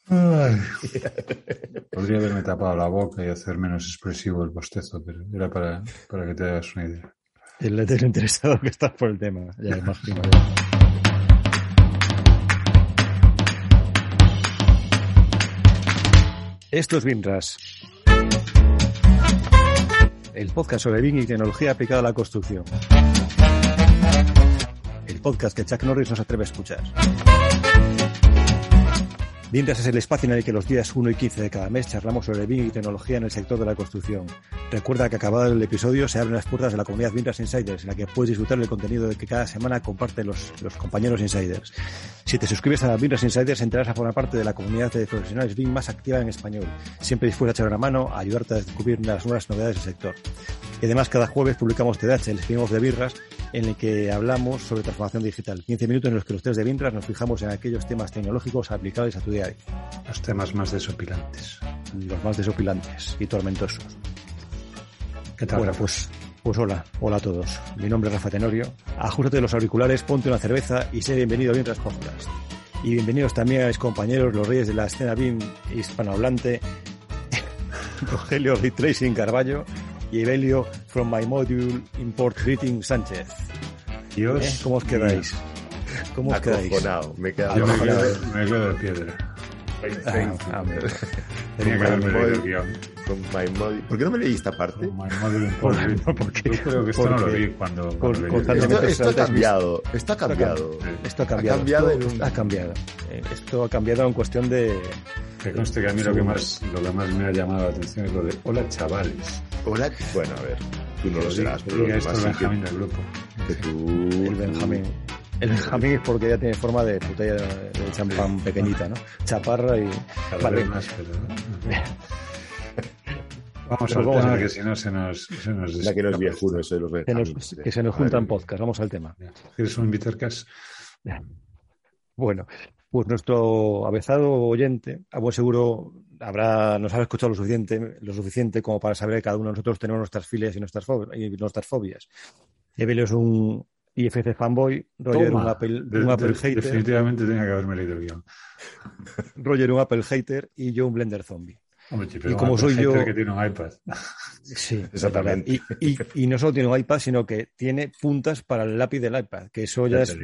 Ay. Podría haberme tapado la boca y hacer menos expresivo el bostezo, pero era para que te hagas una idea. El interesado que estás por el tema, ya imagino. Esto es BIMRAS, el podcast sobre BIM y tecnología aplicada a la construcción. El podcast que Chuck Norris no se atreve a escuchar. BIMRAS es el espacio en el que los días 1 y 15 de cada mes charlamos sobre BIM y tecnología en el sector de la construcción. Recuerda que acabado el episodio se abren las puertas de la comunidad BIMRAS Insiders, en la que puedes disfrutar del contenido que cada semana comparten los compañeros Insiders. Si te suscribes a BIMRAS Insiders, entrarás a formar parte de la comunidad de profesionales BIM más activa en español, siempre dispuesta a echar una mano, a ayudarte a descubrir las nuevas novedades del sector. Y además, cada jueves publicamos TDH, el spin-off de BIMRAS, en el que hablamos sobre transformación digital. 15 minutos en los que los tres de BIMRAS nos fijamos en aquellos temas tecnológicos aplicables a tu día a día. Los temas más desopilantes. Los más desopilantes y tormentosos. ¿Qué tal? Bueno, pues hola a todos. Mi nombre es Rafa Tenorio. Ajústate los auriculares, ponte una cerveza y sé bienvenido a BIMRAS Podcast. Y bienvenidos también a mis compañeros, los reyes de la escena BIM hispanohablante, Rogelio Ray Tracing Carballo y Evelio from my module Import Greeting Sánchez. Dios. ¿Cómo os quedáis? ¿Cómo os quedáis? Me he quedado me quedo de piedra. Tenía que haberme leído el guión. ¿Por qué no me leí esta parte? Porque yo creo que esto no lo vi cuando esto ha cambiado. Esto ha cambiado. Esto ha cambiado. Esto ha cambiado en cuestión de... Que conste que a mí lo que más me ha llamado la atención es lo de hola chavales. Hola, bueno, a ver, tú no lo serás, pero esto es Benjamín del grupo. El Benjamín. El Benjamín es porque ya tiene forma de botella de champán pequeñita, ¿no? Chaparra y... Vale. Más, pero, ¿no? Vamos al tema, que si no se nos la que no es viejuno, eso de los Benjamines. Que se nos juntan podcast, vamos al tema. ¿Quieres un Bittercast? Bueno, pues nuestro avezado oyente, a buen seguro nos habrá escuchado lo suficiente como para saber que cada uno de nosotros tenemos nuestras filias y nuestras fobias. Evelio es un IFC fanboy, Roger un Apple hater. Definitivamente tenía que haberme leído el guión. Roger un Apple hater y yo un Blender zombie. Hombre, pero y como soy yo que tiene un iPad. Sí, exactamente. Y no solo tiene un iPad, sino que tiene puntas para el lápiz del iPad, que eso ya es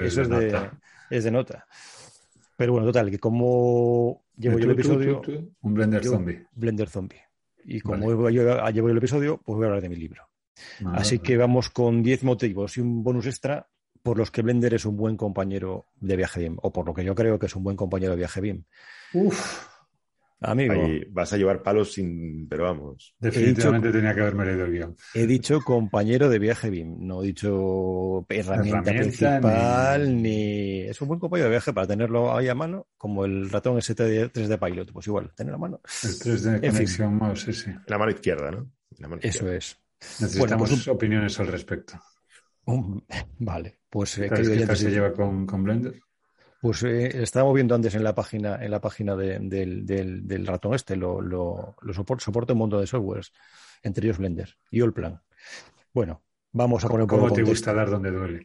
de nota. Pero bueno, total, que como llevo yo el episodio... Un Blender zombie. Blender zombie. Y como llevo yo el episodio, pues voy a hablar de mi libro. Así que vamos con 10 motivos y un bonus extra por los que Blender es un buen compañero de viaje BIM, o por lo que yo creo que es un buen compañero de viaje BIM. Amigo. Ahí vas a llevar palos pero vamos. Definitivamente tenía que haberme leído el guión. He dicho compañero de viaje BIM, no he dicho herramienta principal, ni... Es un buen compañero de viaje para tenerlo ahí a mano, como el ratón ST3D Pilot, pues igual, tener a mano. El 3D Connection Mouse, sí. La mano izquierda, ¿no? Eso es. Necesitamos opiniones al respecto. Vale, pues... ¿Qué tal se lleva con Blender? Pues estábamos viendo antes en la página del ratón soporta un montón de softwares, entre ellos Blender y Allplan. Bueno, vamos a poner un poco de contexto. ¿Cómo te gusta dar donde duele?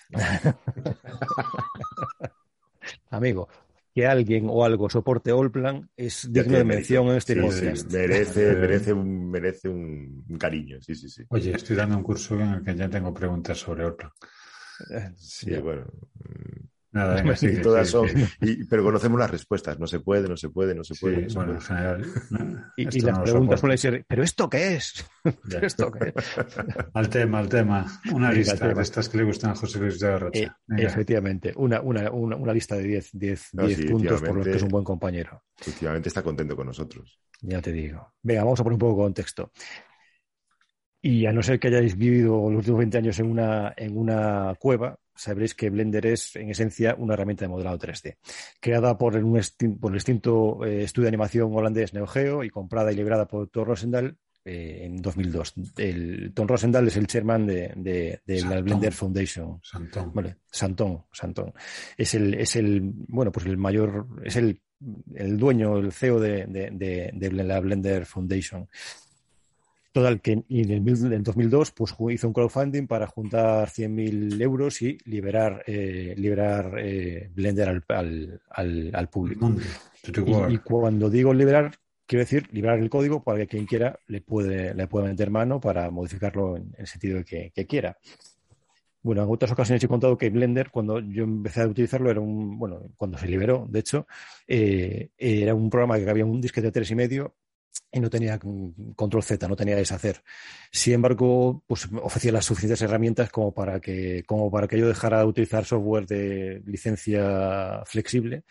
Amigo, que alguien o algo soporte Allplan es digno de mención en este podcast. Merece un cariño, sí. Oye, estoy dando un curso en el que ya tengo preguntas sobre Allplan. Sí, bueno... Nada, venga, sí, todas son, pero conocemos las respuestas. No se puede. Sí, bueno, en general. Y las preguntas suelen ser, ¿pero esto qué es? ¿Esto qué es? Al tema. Una lista de estas que le gustan a José Luis de la Rocha. Efectivamente, una lista de 10 puntos por los que es un buen compañero. Efectivamente está contento con nosotros. Ya te digo. Venga, vamos a poner un poco de contexto. Y a no ser que hayáis vivido los últimos 20 años en una cueva, sabréis que Blender es, en esencia, una herramienta de modelado 3D, creada por el extinto estudio de animación holandés Neo Geo y comprada y liberada por Tom Roosendaal en 2002. Tom Roosendaal es el chairman de la Blender Foundation. Santón. Vale, Santón. Es el mayor, es el dueño, el CEO de la Blender Foundation. Total, que en 2002 pues, hizo un crowdfunding para juntar 100.000 euros y liberar Blender al público. Y cuando digo liberar, quiero decir liberar el código para que quien quiera le puede meter mano para modificarlo en el sentido de que quiera. Bueno, en otras ocasiones he contado que Blender, cuando yo empecé a utilizarlo, cuando se liberó, de hecho, era un programa que había un disquete de 3,5 y no tenía control Z, no tenía deshacer. Sin embargo, pues ofrecía las suficientes herramientas como para que yo dejara de utilizar software de licencia flexible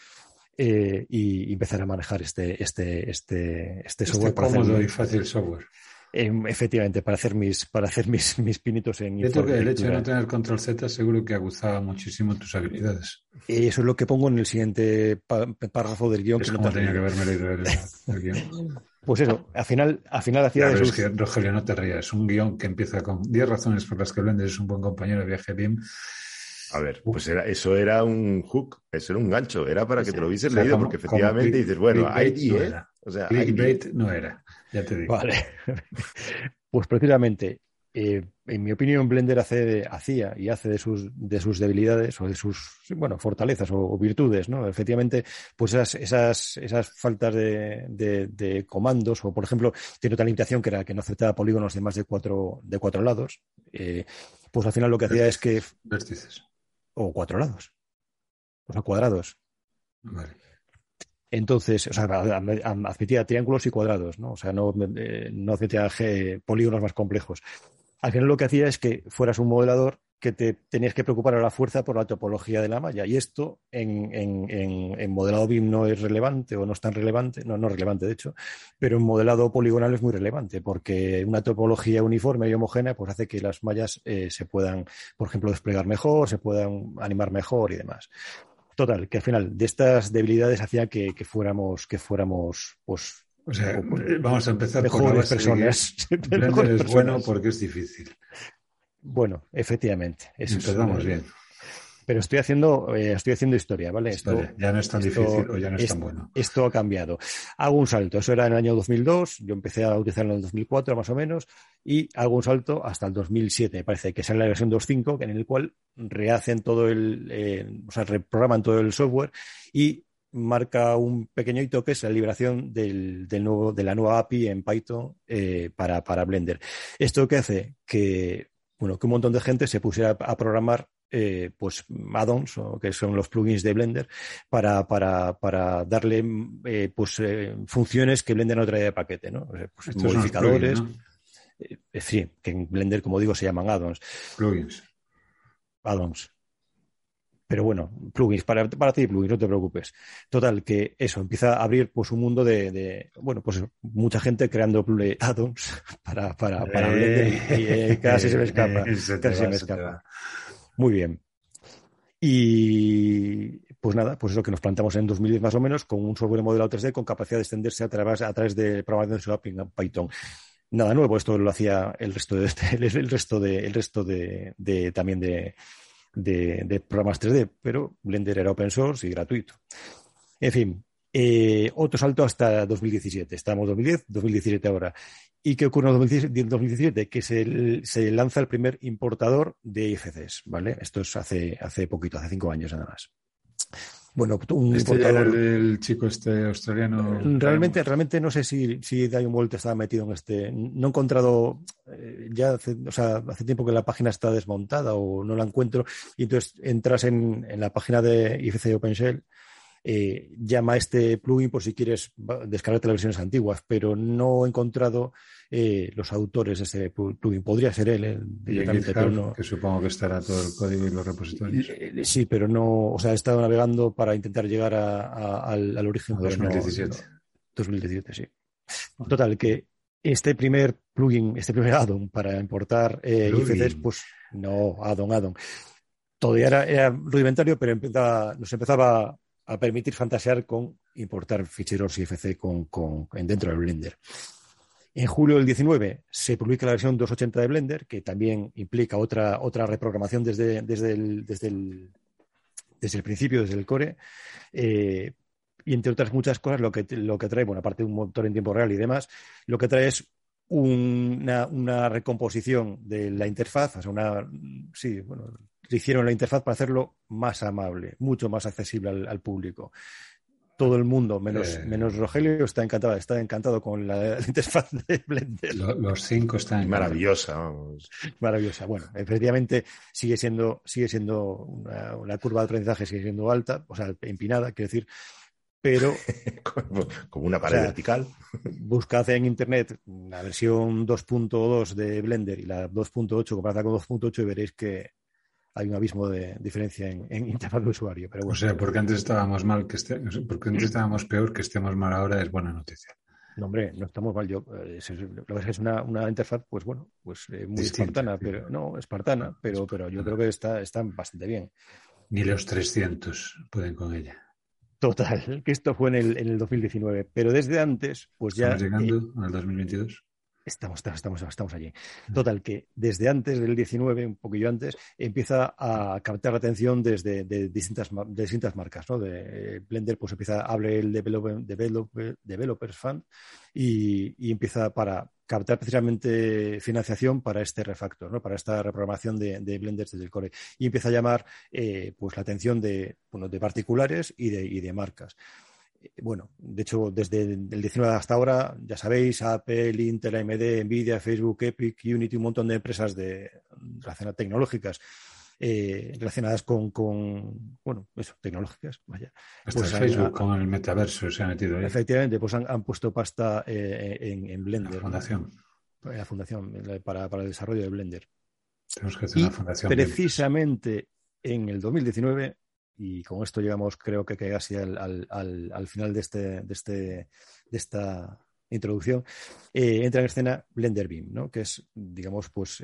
y empezar a manejar este software. Cómodo y fácil software. Efectivamente, para hacer mis pinitos en infraestructura. El hecho de no tener control Z seguro que aguzaba muchísimo tus habilidades. Eso es lo que pongo en el siguiente párrafo del guión. Es que como tenía que haberme leído el guión. Pues eso, al final hacía es que, Rogelio, no te rías. Es un guión que empieza con 10 razones por las que Blender es un buen compañero de viaje BIM. A ver, pues eso era un hook, eso era un gancho, era para que te lo hubieses leído, porque efectivamente dices, bueno, hay 10. Clickbait no era, ya te digo. Vale. Pues precisamente, en mi opinión, Blender hacía y hace de sus debilidades o de sus fortalezas o virtudes, ¿no? Efectivamente, pues esas faltas de comandos, o por ejemplo, tiene otra limitación que era que no aceptaba polígonos de más de cuatro lados. Pues al final lo que hacía es que. Vértices. O 4 lados. O sea, cuadrados. Vale. Entonces, o sea, admitía triángulos y cuadrados, ¿no? O sea, no admitía polígonos más complejos. Al final lo que hacía es que fueras un modelador que te tenías que preocupar a la fuerza por la topología de la malla. Y esto en modelado BIM no es relevante o no es tan relevante, no es relevante de hecho, pero en modelado poligonal es muy relevante porque una topología uniforme y homogénea pues hace que las mallas se puedan, por ejemplo, desplegar mejor, se puedan animar mejor y demás. Total, que al final de estas debilidades hacía que fuéramos pues. O sea, vamos a empezar mejores personas. Blender es bueno porque es difícil. Bueno, efectivamente. Empezamos bien. Pero estoy haciendo historia, ¿vale? Historia. Ya no es tan difícil o ya no es tan bueno. Esto ha cambiado. Hago un salto. Eso era en el año 2002. Yo empecé a utilizarlo en el 2004 más o menos. Y hago un salto hasta el 2007. Me parece que sale la versión 2.5 en el cual rehacen todo reprograman todo el software y marca un pequeño hito que es la liberación de la nueva API en Python para Blender. ¿Esto qué hace? Que un montón de gente se pusiera a programar pues add-ons, que son los plugins de Blender, para darle funciones que Blender no trae de paquete, ¿no? Pues modificadores. Plugins, ¿no? Sí, que en Blender, como digo, se llaman add-ons. Plugins. Add-ons. Pero bueno, plugins, para ti plugins, no te preocupes. Total, que eso, empieza a abrir pues un mundo de pues mucha gente creando add-ons para Blender y casi se me escapa. Muy bien. Y pues nada, pues es lo que nos plantamos en 2010 más o menos, con un software modelado 3D con capacidad de extenderse a través de programación de su API en Python. Nada nuevo, esto lo hacía el resto de también de programas 3D, pero Blender era open source y gratuito. En fin, otro salto hasta 2017. Estamos 2010, 2017 ahora. ¿Y qué ocurre en 2017? Que se lanza el primer importador de IFCs, ¿vale? Esto es hace poquito, hace 5 años nada más. Bueno, un importador. Era el chico australiano. Realmente no sé si Dion Walt estaba metido en este. No he encontrado hace tiempo que la página está desmontada o no la encuentro. Y entonces entras en la página de IFC OpenShell. Llama a este plugin por si quieres descargarte las versiones antiguas, pero no he encontrado los autores de ese plugin. Podría ser él directamente, pero no. Que supongo que estará todo el código y los repositorios. Sí, pero no. O sea, he estado navegando para intentar llegar al origen. 2017. 2017, sí. Total, que este primer plugin, este primer add-on para importar IFCs, pues no, add-on. Todavía era rudimentario, pero nos empezaba a permitir fantasear con importar ficheros IFC dentro del Blender. En julio del 19 se publica la versión 2.80 de Blender, que también implica otra reprogramación desde el principio, desde el core. Y entre otras muchas cosas, lo que trae, bueno, aparte de un motor en tiempo real y demás, lo que trae es una recomposición de la interfaz, o sea, hicieron la interfaz para hacerlo más amable, mucho más accesible al público. Todo el mundo, menos Rogelio, está encantado con la interfaz de Blender. Los 5 están maravillosa, vamos. Maravillosa. Bueno, efectivamente sigue siendo la curva de aprendizaje sigue siendo alta, o sea, empinada, quiero decir, pero como una pared vertical. Buscad en internet la versión 2.2 de Blender y la 2.8 comparada con 2.8 y veréis que hay un abismo de diferencia en interfaz de usuario. Pero bueno. O sea, porque antes estábamos mal, porque antes estábamos peor, que estemos mal ahora es buena noticia. No, hombre, no estamos mal. Lo que es una interfaz, pues bueno, pues muy distinta, espartana, pero no, espartana, pero yo creo que está bastante bien. Ni los 300 pueden con ella. Total, que esto fue en el 2019, pero desde antes, pues ya... ¿Estamos llegando al 2022? Estamos allí. Total, que desde antes del 19, un poquillo antes, empieza a captar la atención de distintas marcas, ¿no? De Blender, pues abre el Developers Fund y empieza para captar precisamente financiación para este refactor, ¿no? Para esta reprogramación de Blender desde el core. Y empieza a llamar pues la atención de particulares y de marcas. Bueno, de hecho, desde el 19 hasta ahora, ya sabéis, Apple, Intel, AMD, Nvidia, Facebook, Epic, Unity, un montón de empresas relacionadas tecnológicas relacionadas con tecnológicas, vaya. Hasta pues Facebook con el metaverso se ha metido ahí. Efectivamente, pues han puesto pasta en Blender. La fundación. ¿no? La fundación para el desarrollo de Blender. Tenemos que hacer una fundación. Precisamente en el 2019... Y con esto llegamos, creo que casi al final de esta introducción, entra en escena Blender Beam, ¿no? Que es, digamos, pues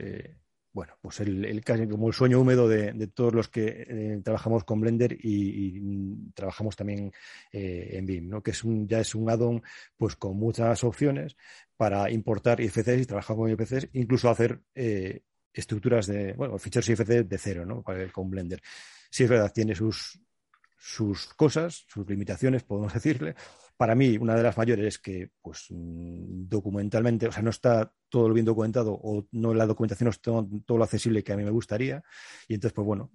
casi como el sueño húmedo de todos los que trabajamos con Blender y trabajamos también en Beam, ¿no? Que ya es un add-on pues con muchas opciones para importar IFCs y trabajar con IFCs, incluso hacer estructuras ficheros IFC de cero, ¿no? Con Blender. Sí, es verdad, tiene sus cosas, sus limitaciones, podemos decirle. Para mí, una de las mayores es que, pues, documentalmente, o sea, no está todo lo bien documentado o no la documentación no es todo lo accesible que a mí me gustaría. Y entonces, pues bueno,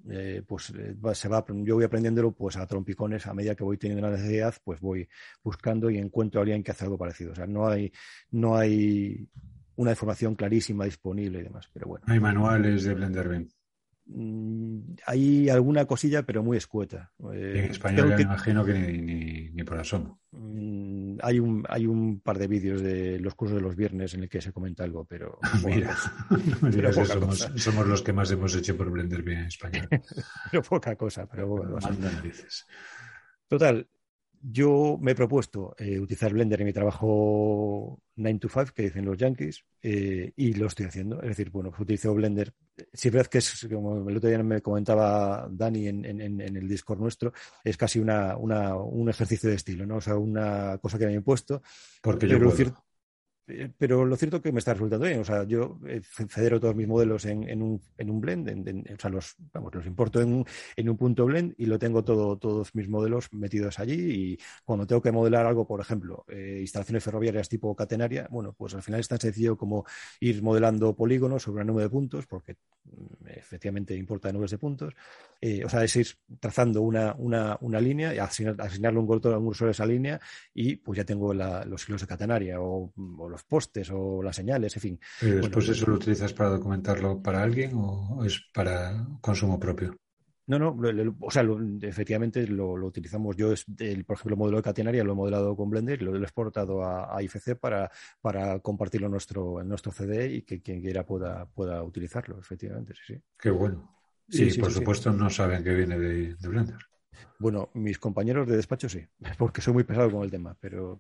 yo voy aprendiéndolo pues a trompicones a medida que voy teniendo la necesidad, pues voy buscando y encuentro a alguien que hace algo parecido. O sea, no hay una información clarísima disponible y demás, pero bueno. Hay manuales de Blender Beam. Hay alguna cosilla, pero muy escueta. En español me imagino que ni por asomo. Hay un par de vídeos de los cursos de los viernes en el que se comenta algo, pero... Mira, somos los que más hemos hecho por Blender Beam en español. Pero poca cosa, pero bueno. Dices. Total, yo me he propuesto utilizar Blender en mi trabajo 9 to 5, que dicen los yankees, y lo estoy haciendo. Es decir, bueno, pues utilizo Blender. Sí, es verdad que es, como el otro día me comentaba Dani en el Discord nuestro, es casi un ejercicio de estilo, ¿no? O sea, una cosa que me he impuesto. Porque yo puedo. Pero lo cierto es que me está resultando bien. O sea, yo federo todos mis modelos en un blend, o sea, los importo en un punto blend y lo tengo todos mis modelos metidos allí. Y cuando tengo que modelar algo, por ejemplo, instalaciones ferroviarias tipo catenaria, bueno, pues al final es tan sencillo como ir modelando polígonos sobre una nube de puntos, porque efectivamente importa nubes de puntos. O sea, es ir trazando una línea y asignarle un grosor a esa línea y pues ya tengo los hilos de catenaria o los postes o las señales, en fin. ¿Y después eso lo utilizas para documentarlo para alguien o es para consumo propio? No, o sea, efectivamente lo utilizamos. Yo, por ejemplo, el modelo de catenaria lo he modelado con Blender y lo he exportado a IFC para compartirlo en nuestro CD y que quien quiera pueda utilizarlo, efectivamente, sí. Qué bueno. Sí, y por supuesto no saben que viene de Blender. Bueno, mis compañeros de despacho sí, porque soy muy pesado con el tema, pero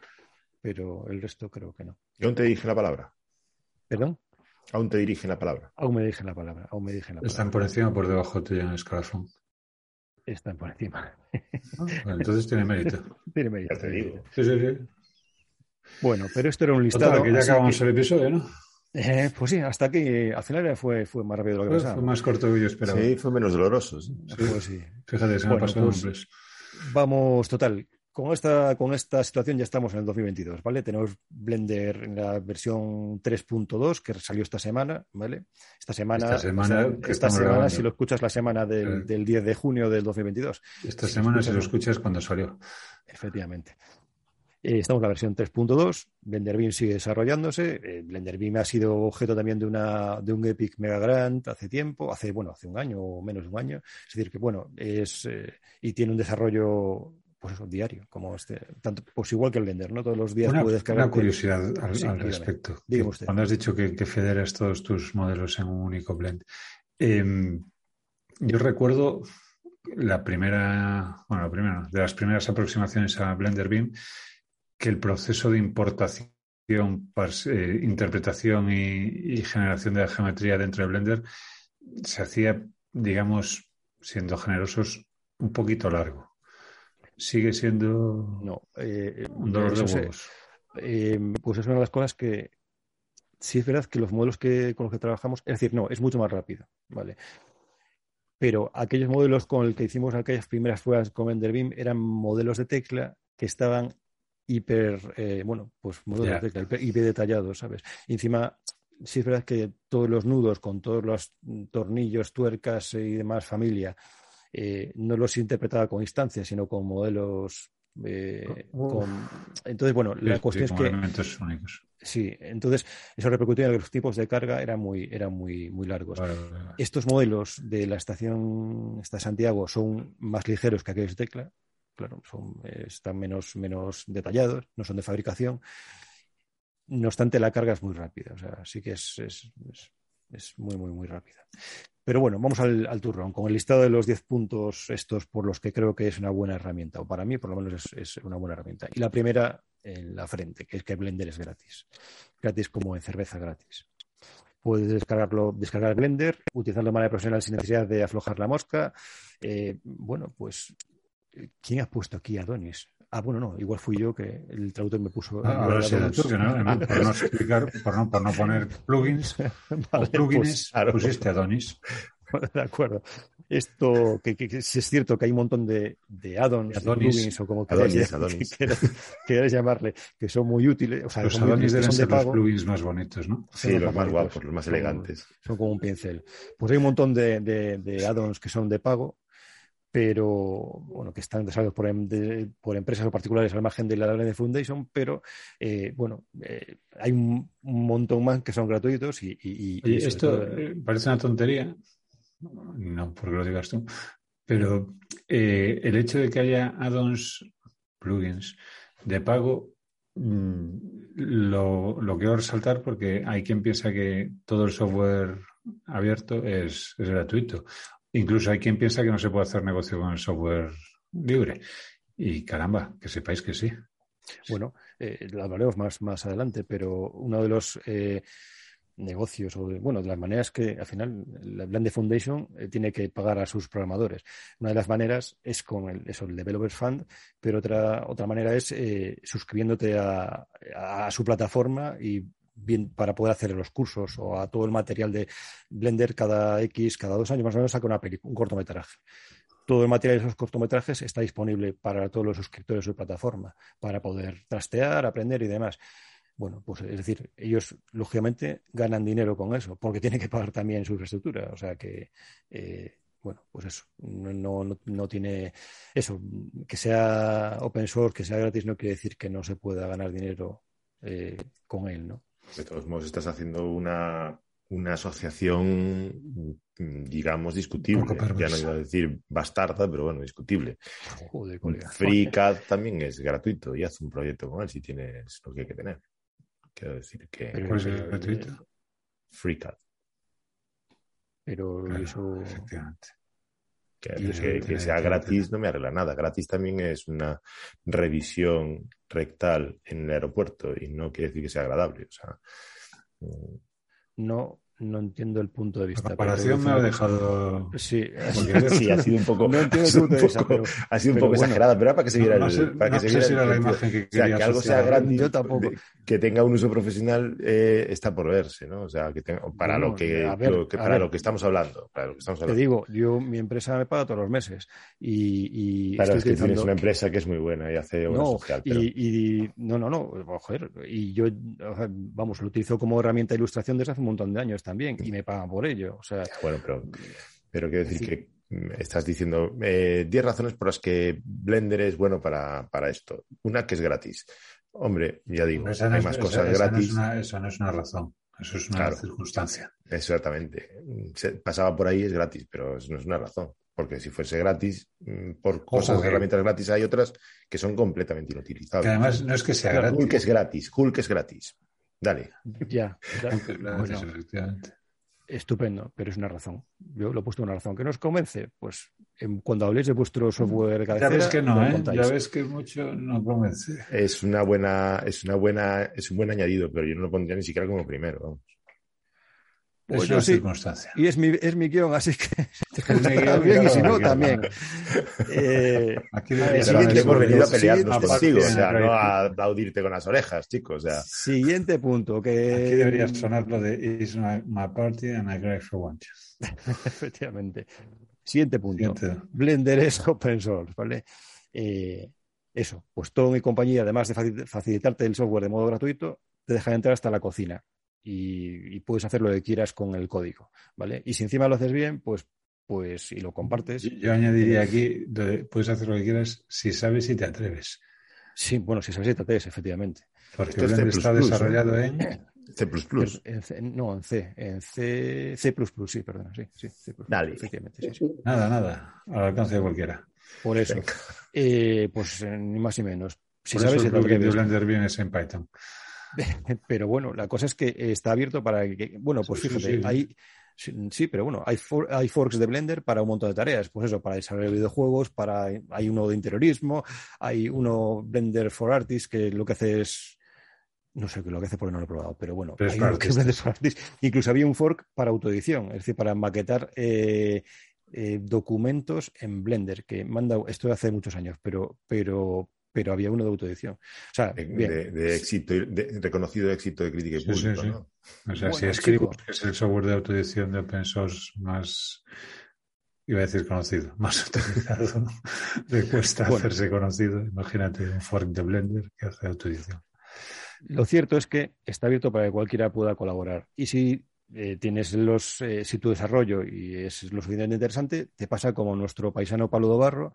el resto creo que no. ¿Y aún te dirigen la palabra? ¿Perdón? ¿Aún te dirigen la palabra? Aún me dirigen la palabra. ¿Están por encima o por debajo tuyo en el escalafón? Están por encima. Bueno, entonces tiene mérito. Tiene mérito. Ya te digo. Sí. Bueno, pero esto era un listado. Total, que ya acabamos el episodio, ¿no? Pues sí, hasta aquí. Al final fue más rápido de lo que pensaba. Fue más corto que yo esperaba. Sí, fue menos doloroso. Sí. Pues sí. Fíjate, se me ha pasado un plus. Vamos, total. con esta situación ya estamos en el 2022, ¿vale? Tenemos Blender en la versión 3.2 que salió esta semana, ¿vale? Esta semana, si lo escuchas, la semana del 10 de junio del 2022. Esta semana, si lo escuchas, cuando salió. Efectivamente. Estamos en la versión 3.2, BlenderBeam sigue desarrollándose, BlenderBeam ha sido objeto también de un Epic Mega Grant hace tiempo, hace un año o menos de un año, es decir que y tiene un desarrollo pues eso, diario, como tanto pues igual que el Blender, ¿no? Todos los días puedes cargar. Una curiosidad al respecto. Dígame usted. Cuando has dicho que federas todos tus modelos en un único blend, yo recuerdo de las primeras aproximaciones a BlenderBeam, que el proceso de importación, interpretación y generación de la geometría dentro de Blender se hacía, digamos, siendo generosos, un poquito largo. Sigue siendo un dolor de huevos. Pues es una de las cosas que sí es verdad que los modelos con los que trabajamos, es decir, no, es mucho más rápido, ¿vale? Pero aquellos modelos con los que hicimos aquellas primeras pruebas con BlenderBeam eran modelos de tecla que estaban modelos de tecla hiper detallados, ¿sabes? Y encima, sí es verdad que todos los nudos con todos los tornillos, tuercas y demás familia, no los interpretaba con instancias, sino con modelos entonces, la cuestión es que elementos únicos. Sí, entonces eso repercutía en que los tipos de carga eran muy largos. Vale. Estos modelos de la estación Santiago son más ligeros que aquellos de tecla, claro, están menos detallados, no son de fabricación. No obstante, la carga es muy rápida, o sea, sí que es muy rápida. Pero bueno, vamos al turrón, con el listado de los 10 puntos estos por los que creo que es una buena herramienta, o para mí por lo menos es una buena herramienta. Y la primera en la frente, que es que Blender es gratis. Gratis como en cerveza gratis. Puedes descargar Blender, utilizarlo de manera profesional sin necesidad de aflojar la mosca. Pues, ¿quién ha puesto aquí Adonis? No, igual fui yo que el traductor me puso. Ahora sí, por no explicar, por no poner plugins vale, o plugins, pusiste Adonis. De acuerdo. Esto, que sí es cierto que hay un montón de add-ons, plugins o como queráis llamarle, que son muy útiles. O sea, los Adonis deben ser los plugins más bonitos, ¿no? Sí, los más guapos, los más elegantes. Son como un pincel. Pues hay un montón de add-ons que son de pago, pero que están desarrollados por empresas o particulares al margen de la Blender Foundation, pero hay un montón más que son gratuitos y Oye, esto parece una tontería, no porque lo digas tú, pero el hecho de que haya add-ons, plugins de pago, lo quiero resaltar porque hay quien piensa que todo el software abierto es gratuito. Incluso hay quien piensa que no se puede hacer negocio con el software libre. Y caramba, que sepáis que sí. Bueno, lo hablaremos más adelante, pero uno de los negocios de las maneras que al final la Blender Foundation tiene que pagar a sus programadores. Una de las maneras es con el Developers Fund, pero otra manera es suscribiéndote a su plataforma y bien para poder hacer los cursos o a todo el material de Blender cada 2 años más o menos saca un cortometraje. Todo el material de esos cortometrajes está disponible para todos los suscriptores de su plataforma para poder trastear, aprender y demás. Bueno, pues es decir, ellos lógicamente ganan dinero con eso porque tienen que pagar también su infraestructura. O sea que, pues eso, no tiene eso, que sea open source, que sea gratis, no quiere decir que no se pueda ganar dinero con él, ¿no? De todos modos, estás haciendo una asociación, digamos, discutible. Ya no iba a decir bastarda, pero bueno, discutible. Joder, colega. FreeCAD también es gratuito y haz un proyecto con él si tienes lo que hay que tener. Quiero decir que... ¿Cuál es el gratuito? FreeCAD. Pero claro, eso... Efectivamente. Que sea gratis no me arregla nada. Gratis también es una revisión rectal en el aeropuerto y no quiere decir que sea agradable. O sea, no, no entiendo el punto de vista. La comparación me ha dejado... Sí, sí, ha sido un poco... No entiendo el punto de vista, ha sido un poco exagerada, pero era para que se viera la imagen que quería. O sea, que algo sea gratis, yo tampoco. Que tenga un uso profesional, está por verse, ¿no? O sea, que tenga, para lo que estamos hablando. Te digo, mi empresa me paga todos los meses y claro, estoy es que utilizando... tienes una empresa que es muy buena y hace obra social. Pero... joder, y yo, vamos, lo utilizo como herramienta de ilustración desde hace un montón de años también y me pagan por ello. O sea, bueno, pero quiero decir que estás diciendo 10 razones por las que Blender es bueno para esto. Una, que es gratis. Hombre, ya digo, hay más cosas gratis. Eso no es una razón, eso es una circunstancia. Exactamente. Pasaba por ahí, es gratis, pero eso no es una razón. Porque si fuese gratis, por cosas, herramientas gratis, hay otras que son completamente inutilizables. Que además no es que sea gratis. Hulk es gratis. Dale. Ya. Bueno, efectivamente. Estupendo, pero es una razón. Yo lo he puesto una razón. ¿Que nos convence? Pues cuando habléis de vuestro software cabecera... Ya ves que no, ya ves que mucho no convence. Es un buen añadido, pero yo no lo pondría ni siquiera como primero, vamos. Pues es una circunstancia. Y es mi guión, así que bien, y si no, también. Aquí hemos venido a pelearnos contigo, o sea, no a aplaudirte con las orejas, chicos. O sea. Siguiente punto. Aquí debería sonar lo de It's my party and I cry for one. Efectivamente. Siguiente punto. Blender es open source, ¿vale? Eso, pues Tom y compañía, además de facilitarte el software de modo gratuito, te dejan entrar hasta la cocina. Y puedes hacer lo que quieras con el código, ¿vale? Y si encima lo haces bien, pues y lo compartes. Yo añadiría aquí, puedes hacer lo que quieras si sabes y te atreves. Sí, bueno, si sabes y te atreves, efectivamente. Porque Blender está desarrollado en... C++. En C++, sí, perdona, sí, C++. Dale. Efectivamente, sí. Nada, al alcance de cualquiera. Por eso, pues ni más ni menos. Si por sabes eso y te atreves. Blender viene en Python. Pero bueno, la cosa es que está abierto para que, bueno, pues fíjate, sí, pero bueno, hay forks de Blender para un montón de tareas, pues eso, para desarrollar videojuegos, hay uno de interiorismo, hay uno Blender for Artists que lo que hace es, no sé qué lo que hace porque no lo he probado, pero bueno, hay uno que es Blender for Artists. Incluso había un fork para autoedición, es decir, para maquetar documentos en Blender, que manda, esto hace muchos años, pero había uno de autoedición. O sea, de éxito, reconocido éxito de crítica y público, sí. ¿no? O sea, si Scribus, que es el software de autoedición de open source más, iba a decir conocido, más utilizado, le cuesta hacerse conocido. Imagínate un fork de Blender que hace autoedición. Lo cierto es que está abierto para que cualquiera pueda colaborar. Y si tienes si tu desarrollo y es lo suficientemente interesante, te pasa como nuestro paisano Pablo Dobarro,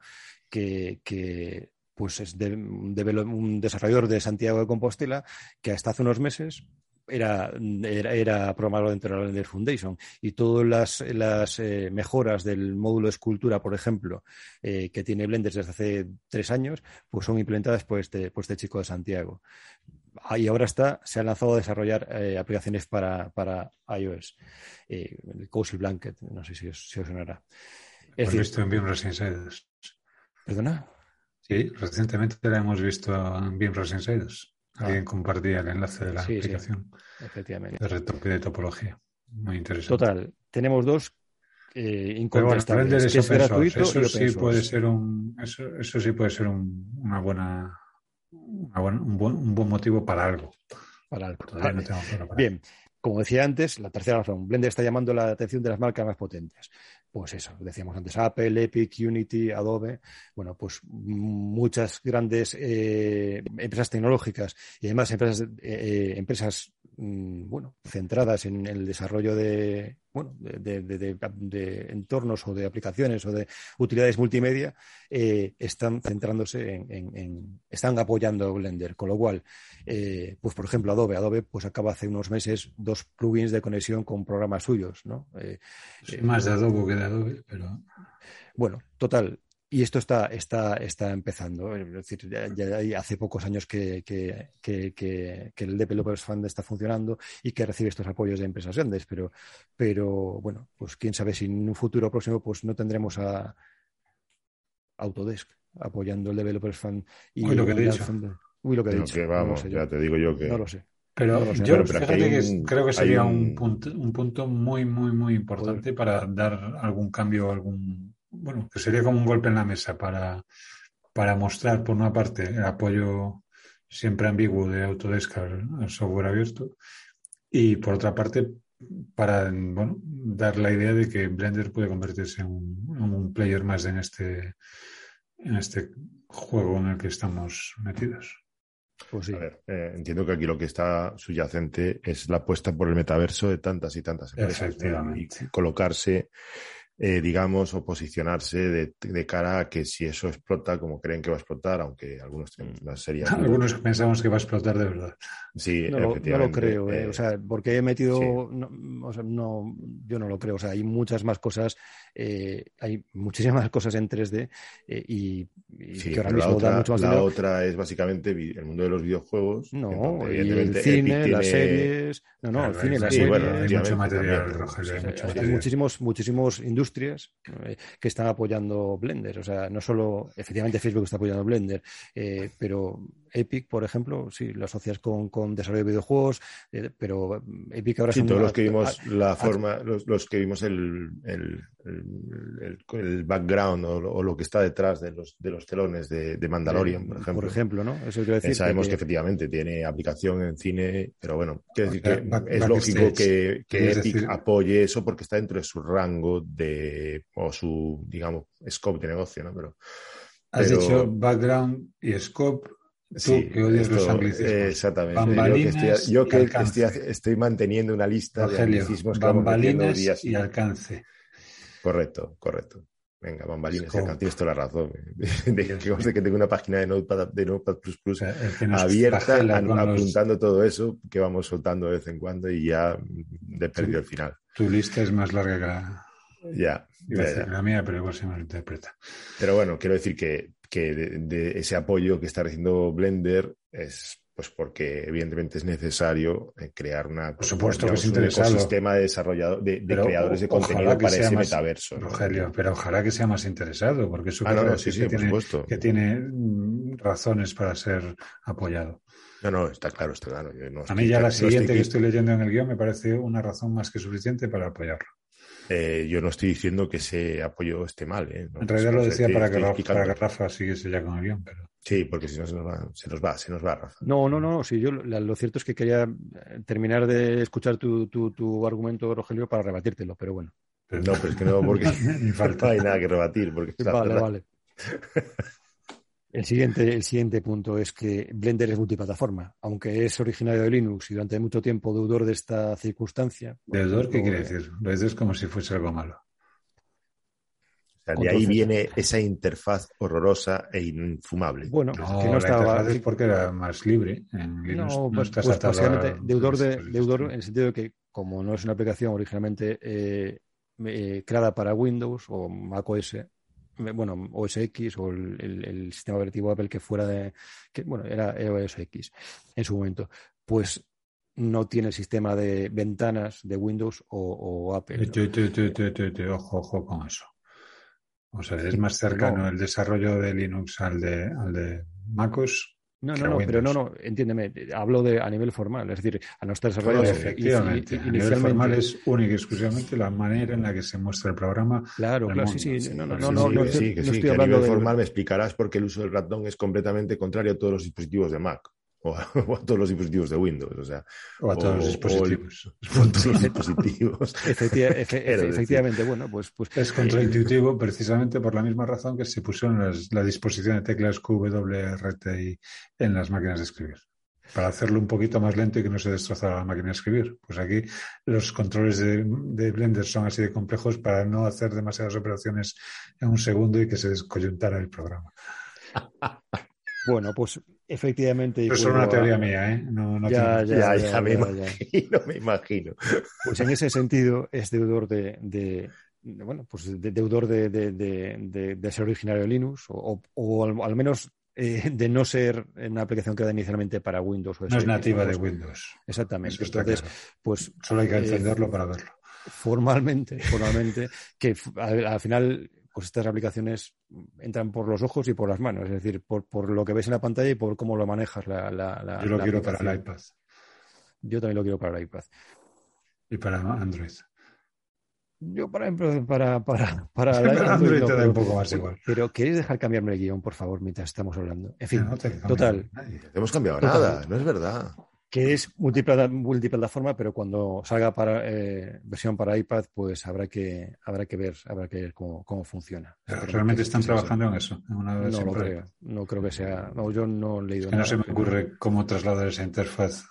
que pues es un desarrollador de Santiago de Compostela que hasta hace unos meses era programador dentro de la Blender Foundation y todas las mejoras del módulo de escultura, por ejemplo, que tiene Blender desde hace 3 años, pues son implementadas por este chico de Santiago. Y ahora se ha lanzado a desarrollar aplicaciones para iOS. El Cozy Blanket, no sé si os sonará. Lo hemos visto en Beam Insiders. ¿Perdona? Sí, recientemente la hemos visto en Beam Insiders. Alguien compartía el enlace de la aplicación. Sí, efectivamente. De retoque de topología. Muy interesante. Total, tenemos dos incontestables, bueno, que es gratuito eso y sí open puede source. ser eso sí puede ser un buen motivo para algo. Para algo. Todavía no tengo claro para Bien, como decía antes, la tercera razón, Blender está llamando la atención de las marcas más potentes. Pues eso, decíamos antes, Apple, Epic, Unity, Adobe, bueno, pues muchas grandes empresas tecnológicas y además empresas centradas en el desarrollo de entornos o de aplicaciones o de utilidades multimedia, están centrándose están apoyando Blender, con lo cual, pues por ejemplo, Adobe pues acaba hace unos meses 2 plugins de conexión con programas suyos, ¿no? Más de Adobe que de Adobe, pero... Bueno, total. Y esto está empezando. Es decir, ya hace pocos años que el Developers Fund está funcionando y que recibe estos apoyos de empresas grandes, pero bueno, pues quién sabe si en un futuro próximo pues no tendremos a Autodesk apoyando el Developers Fund. Uy, lo que he dicho. Uy, lo que he dicho. Que vamos, no lo sé yo. Ya te digo yo que... No lo sé. Pero No lo sé. yo Pero fíjate aquí que creo que sería un un... punto muy, muy, muy importante para dar algún cambio, bueno, que sería como un golpe en la mesa para mostrar, por una parte, el apoyo siempre ambiguo de Autodesk al software abierto y, por otra parte, para, bueno, dar la idea de que Blender puede convertirse en un player más en este juego en el que estamos metidos. Pues sí. A ver, entiendo que aquí lo que está subyacente es la apuesta por el metaverso de tantas y tantas empresas, ¿no? Efectivamente. Y colocarse, digamos, o posicionarse de cara a que si eso explota como creen que va a explotar, aunque algunos tenemos unas serias dudas. Algunos pensamos que va a explotar de verdad. Sí, No lo efectivamente. creo, o sea, porque he metido, Sí. o sea, no, yo no lo creo, o sea, hay muchas más cosas, hay muchísimas cosas en 3D y Sí, que ahora pero mismo dan mucho más la dinero. otra es básicamente el mundo de los videojuegos, en No, donde y el evidentemente cine, Epic las tiene... series, no, Claro, el cine, las Sí, bueno, series, hay mucho efectivamente material, también, pero Rogelio, hay sí, mucho hay material. muchísimos industrias que están apoyando Blender. O sea, no solo, efectivamente, Facebook está apoyando Blender, pero Epic, por ejemplo, sí, lo asocias con desarrollo de videojuegos, pero Epic ahora es sí, un... todos los que vimos la forma, los que vimos el background o lo que está detrás de los telones de Mandalorian, por ejemplo. ¿no? Eso quiero decir Sabemos que efectivamente tiene aplicación en cine, pero bueno, quiero decir O sea, que es lógico backstage, que es Epic decir, apoye eso porque está dentro de su rango o su, digamos, scope de negocio, ¿no? has dicho Pero background y scope, tú sí, que odias los esto anglicismos. exactamente. Bambalinas Yo y que alcance. estoy manteniendo una lista de Rogelio, anglicismos que vamos metiendo día bambalinas y sí. alcance. Correcto. Venga, bambalinas y alcance. Scope. Tienes toda la razón. Dios mío. Que tengo una página de Notepad O sea, el que nos abierta, flagela con apuntando todo eso que vamos soltando de vez en cuando y ya he perdido el final. Tu lista es más larga que la... Ya. Iba a decir la mía, pero igual se malinterpreta. Pero bueno, quiero decir que de ese apoyo que está recibiendo Blender es pues porque evidentemente es necesario crear Por supuesto que es un interesado. ecosistema de creadores de contenido para ese metaverso, ¿no? Rogelio, pero ojalá que sea más interesado, porque eso que tiene razones para ser apoyado. No, está claro. A mí ya la siguiente que estoy leyendo en el guión me parece una razón más que suficiente para apoyarlo. Yo no estoy diciendo que ese apoyo esté mal. En realidad lo decía para que Rafa siguiese ya con el guión, pero... Sí, porque si no se nos va, Rafa. No, sí, yo lo cierto es que quería terminar de escuchar tu argumento, Rogelio, para rebatírtelo, pero bueno. No, pero es que no, porque no hay nada que rebatir. Porque vale. El siguiente punto es que Blender es multiplataforma, aunque es originario de Linux y durante mucho tiempo deudor de esta circunstancia. ¿Deudor qué quiere decir? Lo dices como si fuese algo malo. O sea, de ahí viene esa interfaz horrorosa e infumable. Bueno, no, que no estaba... la interfaz es porque era más libre. En Linux no, pues básicamente deudor en el sentido de que, como no es una aplicación originalmente creada para Windows o Mac OS, bueno, OS X o el sistema operativo Apple que fuera era OS X en su momento, pues no tiene el sistema de ventanas de Windows o Apple. Ojo con eso. O sea, es más cercano el desarrollo de Linux al de MacOS. No, pero entiéndeme, hablo a nivel formal, es decir, a no estar desarrollado efectivamente. A nivel formal es única y exclusivamente la manera en la que se muestra el programa. Claro, sí. No estoy hablando a nivel formal me explicarás por qué el uso del ratón es completamente contrario a todos los dispositivos de Mac. O a todos los dispositivos de Windows, o a todos los dispositivos. Efectivamente, bueno, pues es contraintuitivo precisamente por la misma razón que se puso en la disposición de teclas QWERTY en las máquinas de escribir, para hacerlo un poquito más lento y que no se destrozara la máquina de escribir. Pues aquí los controles de Blender son así de complejos para no hacer demasiadas operaciones en un segundo y que se descoyuntara el programa. Bueno, pues efectivamente... Eso es una teoría mía, ¿eh? Ya, me imagino. Pues en ese sentido es deudor deudor de ser originario de Linux o al menos de no ser una aplicación creada inicialmente para Windows. No es nativa de Windows. Exactamente. Entonces, claro. pues... Solo hay que entenderlo para verlo. Formalmente, que al final... pues estas aplicaciones entran por los ojos y por las manos, es decir, por lo que ves en la pantalla y por cómo lo manejas. Yo lo quiero para el iPad. Yo también lo quiero para el iPad. Y para Android. Yo, para ejemplo, para Para Android te da un poco más igual. Pero ¿queréis dejar cambiarme el guión, por favor, mientras estamos hablando? En fin, No total. No hemos cambiado nada, no es verdad. Que es multiplataforma, pero cuando salga para versión para iPad, pues habrá que ver cómo funciona. Realmente están trabajando en eso. En una no lo creo. No creo que sea. No, yo no he leído nada. No se me ocurre cómo trasladar esa interfaz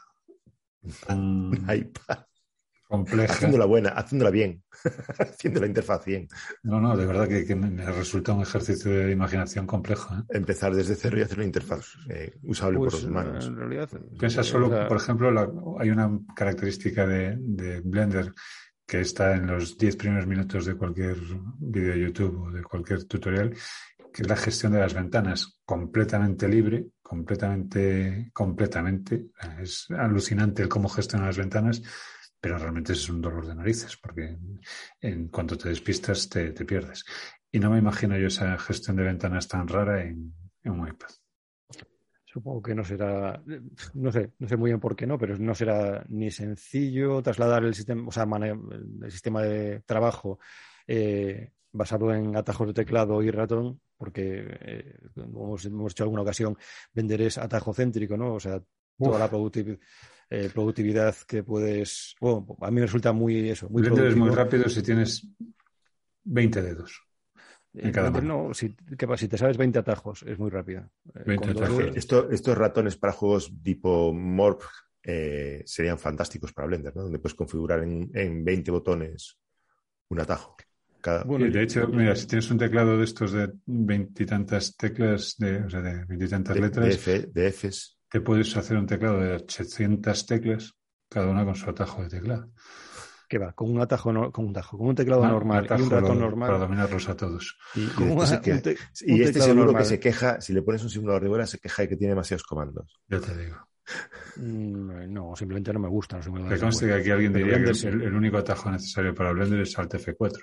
tan iPad compleja. Haciéndola bien. Haciendo la interfaz bien. No, de verdad que me resulta un ejercicio de imaginación complejo. Empezar desde cero y hacer una interfaz usable por los humanos. En realidad, piensa solo, por ejemplo, hay una característica de Blender que está en los 10 primeros minutos de cualquier vídeo de YouTube o de cualquier tutorial, que es la gestión de las ventanas, completamente libre, completamente. Es alucinante el cómo gestiona las ventanas, pero realmente es un dolor de narices, porque en cuanto te despistas te pierdes. Y no me imagino yo esa gestión de ventanas tan rara en un iPad. Supongo que no será, no sé muy bien por qué no, pero no será ni sencillo trasladar el sistema, o sea, el sistema de trabajo basado en atajos de teclado y ratón, porque como hemos hecho alguna ocasión, Blender es atajo céntrico, ¿no? O sea, toda la productividad que puedes. Bueno, a mí me resulta muy Blender es muy rápido si tienes 20 dedos. En cada mano. No, si te sabes 20 atajos, es muy rápido. 20 atajos. Estos ratones para juegos tipo Morph serían fantásticos para Blender, ¿no? Donde puedes configurar en 20 botones un atajo. Bueno, y de hecho, mira, si tienes un teclado de estos de 20 y tantas teclas, de 20 y tantas letras, de Fs, te puedes hacer un teclado de 800 teclas, cada una con su atajo de teclado. ¿Qué va? Con un teclado normal y un ratón normal. Para dominarlos a todos. Y este seguro normal. Que se queja, si le pones un simulador de vuelas, se queja de que tiene demasiados comandos. Yo te digo. No, simplemente no me gustan los simuladores. Me consta que aquí alguien diría que el único atajo necesario para Blender es Alt F4.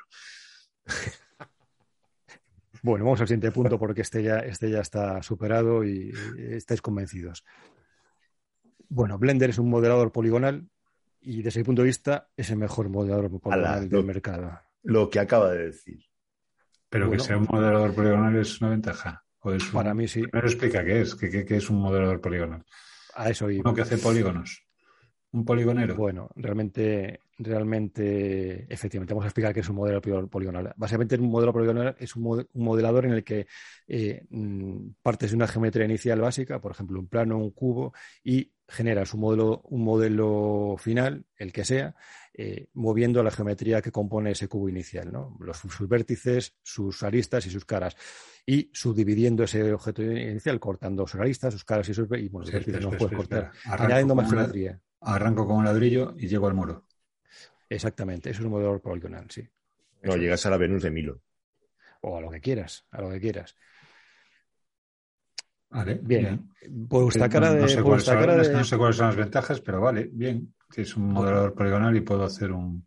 Bueno, vamos al siguiente punto porque este ya está superado y estáis convencidos. Bueno, Blender es un modelador poligonal y desde mi punto de vista es el mejor modelador poligonal del mercado. Lo que acaba de decir. Pero que sea un modelador poligonal es una ventaja. Para mí sí. Primero explica qué es un modelador poligonal. A eso iba. Uno que hace polígonos. Un poligonero. Bueno, realmente, efectivamente, vamos a explicar qué es un modelo poligonal. Básicamente, un modelo poligonal es un modelador en el que partes de una geometría inicial básica, por ejemplo, un plano, un cubo, y generas un modelo final, el que sea, moviendo la geometría que compone ese cubo inicial, ¿no? Sus vértices, sus aristas y sus caras. Y subdividiendo ese objeto inicial, cortando sus aristas, sus caras y sus vértices. Bueno, los vértices no los puedes cortar. Añadiendo más geometría. Arranco con un ladrillo y llego al muro. Exactamente, eso es un modelo poligonal, sí. No, llegas a la Venus de Milo. O a lo que quieras, Vale, bien. Por vuestra cara de... No sé cuáles son las ventajas, pero vale, bien. Que es un modelador poligonal y puedo hacer un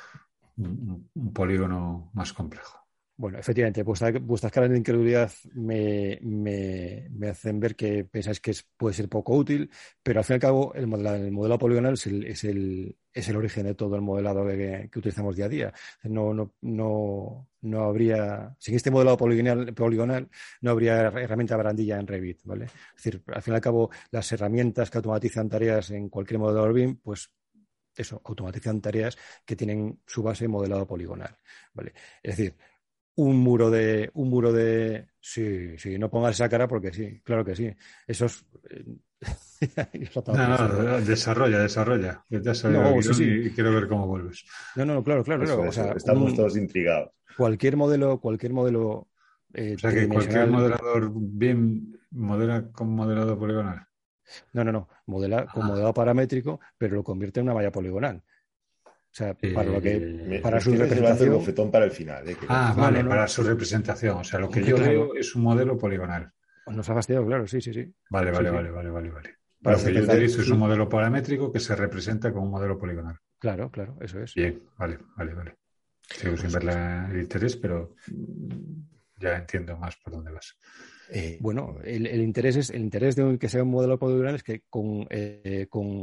polígono más complejo. Bueno, efectivamente, vuestras caras de incredulidad me hacen ver que pensáis que puede ser poco útil, pero al fin y al cabo el modelado poligonal es el origen de todo el modelado que utilizamos día a día. No habría, sin este modelado poligonal no habría herramienta barandilla en Revit, ¿vale? Es decir, al fin y al cabo las herramientas que automatizan tareas en cualquier modelador BIM, pues eso, automatizan tareas que tienen su base en modelado poligonal, ¿vale? Es decir, un muro de sí, no pongas esa cara porque sí, claro que sí. Eso es desarrolla. Y quiero ver cómo vuelves. No, claro. Eso, o sea, estamos todos intrigados. Cualquier modelo o sea que cualquier modelador bien modela con modelado poligonal. No, modela con modelado paramétrico, pero lo convierte en una malla poligonal. O sea, para su representación. El bofetón para el final. Vale, para su representación. O sea, lo que yo veo es un modelo poligonal. Nos ha fastidiado, claro, sí. Vale. Lo que yo utilizo es un modelo paramétrico que se representa con un modelo poligonal. Claro, eso es. Bien, vale. Sigo sin ver el interés, pero ya entiendo más por dónde vas. Bueno, el interés de que sea un modelo poligonal es que con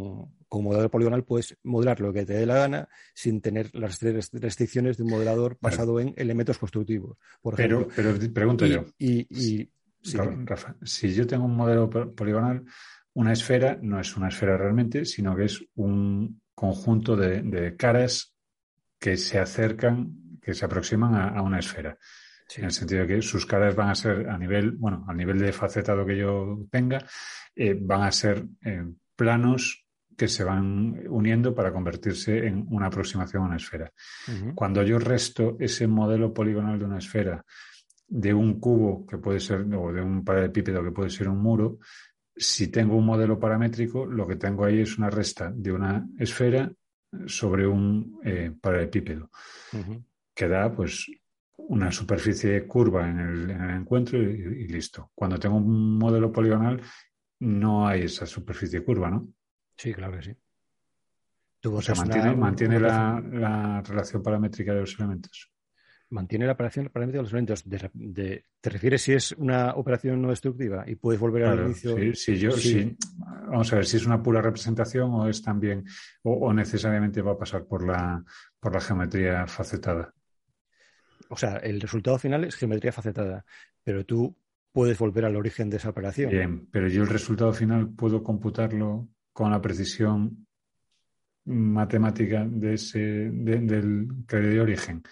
con modelador poligonal puedes modelar lo que te dé la gana sin tener las restricciones de un modelador basado en elementos constructivos. Por ejemplo. Pero pregunto yo. Sí, Rafa, si yo tengo un modelo poligonal, una esfera no es una esfera realmente, sino que es un conjunto de caras que se acercan, que se aproximan a una esfera. Sí. En el sentido de que sus caras van a ser al nivel de facetado que yo tenga, van a ser planos que se van uniendo para convertirse en una aproximación a una esfera. Uh-huh. Cuando yo resto ese modelo poligonal de una esfera de un cubo que puede ser, o de un paralelepípedo que puede ser un muro, si tengo un modelo paramétrico, lo que tengo ahí es una resta de una esfera sobre un paralelepípedo, uh-huh, que da pues una superficie curva en el encuentro y listo. Cuando tengo un modelo poligonal no hay esa superficie curva, ¿no? Sí, claro que sí. O sea, mantiene la relación paramétrica de los elementos. Mantiene la relación paramétrica de los elementos. ¿Te refieres si es una operación no destructiva y puedes volver al inicio? Sí. Vamos a ver si es una pura representación o es también o necesariamente va a pasar por la geometría facetada. O sea, el resultado final es geometría facetada, pero tú puedes volver al origen de esa operación. Bien, pero yo el resultado final puedo computarlo con la precisión matemática del que le dio origen.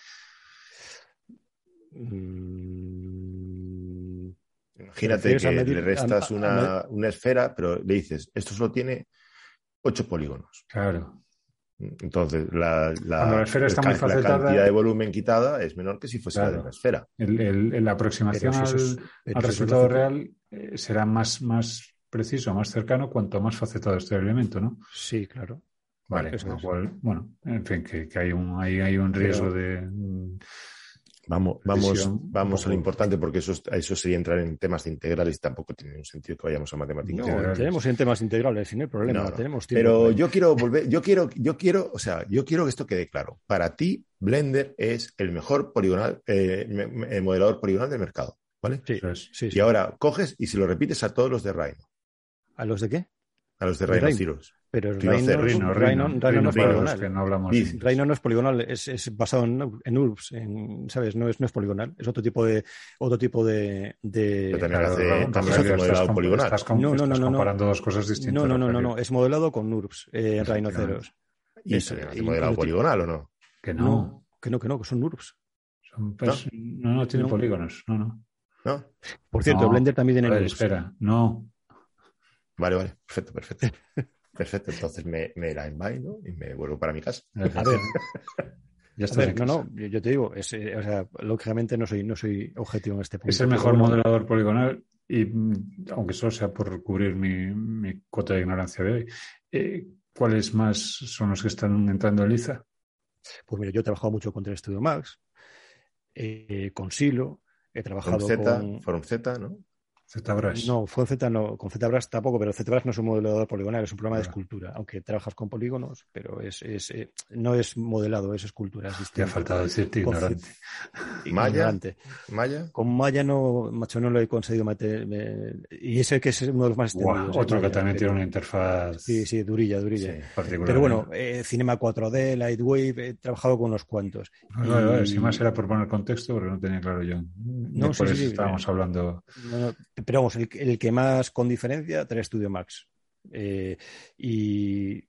Imagínate que le restas una esfera, pero le dices, esto solo tiene 8 polígonos. Claro. Entonces, cuando la esfera está muy facetada, la cantidad de volumen quitada es menor que si fuese la de una esfera. La aproximación al resultado real será más preciso, más cercano, cuanto más facetado esté el elemento, ¿no? Sí, claro. Vale, con lo cual, bueno, en fin, que hay un riesgo de... Vamos a lo importante, porque eso sería entrar en temas de integrales y tampoco tiene un sentido que vayamos a matemáticas. No, tenemos en temas integrales, sin el problema, no. Tenemos tiempo. Pero yo quiero volver, yo quiero que esto quede claro. Para ti, Blender es el mejor poligonal, el modelador poligonal del mercado, ¿vale? Sí. Y ahora coges y se lo repites a todos los de Rhino. ¿A los de qué? A los de Rhino Zeros. Pero Rhino no es poligonal. Que no hablamos Rhino no es poligonal, es basado en URBS, ¿sabes? No es poligonal, es otro tipo de Pero también hace modelado poligonal. Estás comparando dos cosas distintas. No, es modelado con URBS en Rhino Zeros. ¿Y hace modelado poligonal o no? Que no. Que son URBS. No tienen polígonos, no. Por cierto, Blender también tiene URBS. Espera, no. Vale, perfecto. Perfecto, entonces me la envaino y me vuelvo para mi casa. A ver, yo te digo, lógicamente no soy objetivo en este punto. Es el mejor modelador poligonal y aunque solo sea por cubrir mi cuota de ignorancia de hoy, ¿cuáles más son los que están entrando en liza? Pues mira, yo he trabajado mucho con 3 Studio Max, con Silo, he trabajado con Form Z, ¿no? ZBrush. No, con ZBrush tampoco, pero ZBrush no es un modelador poligonal, es un programa de escultura, aunque trabajas con polígonos, pero no es modelado, es escultura. Te ha faltado decirte ignorante. ¿Maya? Con Maya no lo he conseguido meter, y ese que es uno de los más extendidos. Otro que también tiene una interfaz. Sí, durilla. Sí, pero bueno, Cinema 4D, Lightwave, he trabajado con unos cuantos. Si más era por poner contexto, porque no tenía claro yo. No sé si estábamos hablando. Pero vamos, el que más con diferencia, 3 Studio Max. Y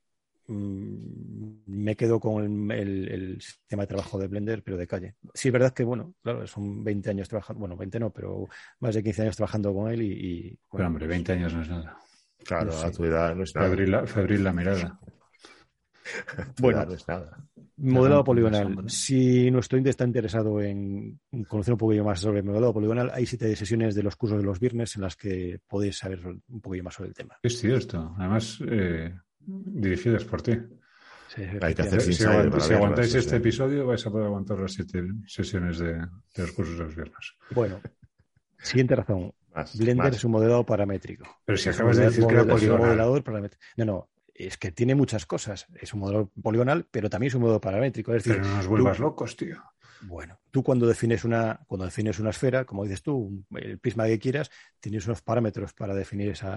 me quedo con el sistema de trabajo de Blender, pero de calle. Sí, es verdad que, bueno, claro, son 20 años trabajando, bueno, 20 no, pero más de 15 años trabajando con él y bueno, hombre, 20 años no es nada. Claro, a tu edad no es nada. Febril la mirada. Bueno, no es nada. Modelado poligonal. Si nuestro oyente está interesado en conocer un poquillo más sobre el modelado poligonal, hay 7 sesiones de los cursos de los viernes en las que podéis saber un poquillo más sobre el tema. Es cierto. Además, dirigidas por ti. Sí, hay que hacer si aguantáis este episodio, vais a poder aguantar las 7 sesiones de los cursos de los viernes. Bueno, siguiente razón. Blender es un modelado paramétrico. Pero si acabas de decir que era modelador paramétrico. No. Es que tiene muchas cosas. Es un modelo poligonal, pero también es un modelo paramétrico. Es decir, pero no nos vuelvas locos, tío. Bueno, tú cuando defines una esfera, como dices tú, el prisma que quieras, tienes unos parámetros para definir ese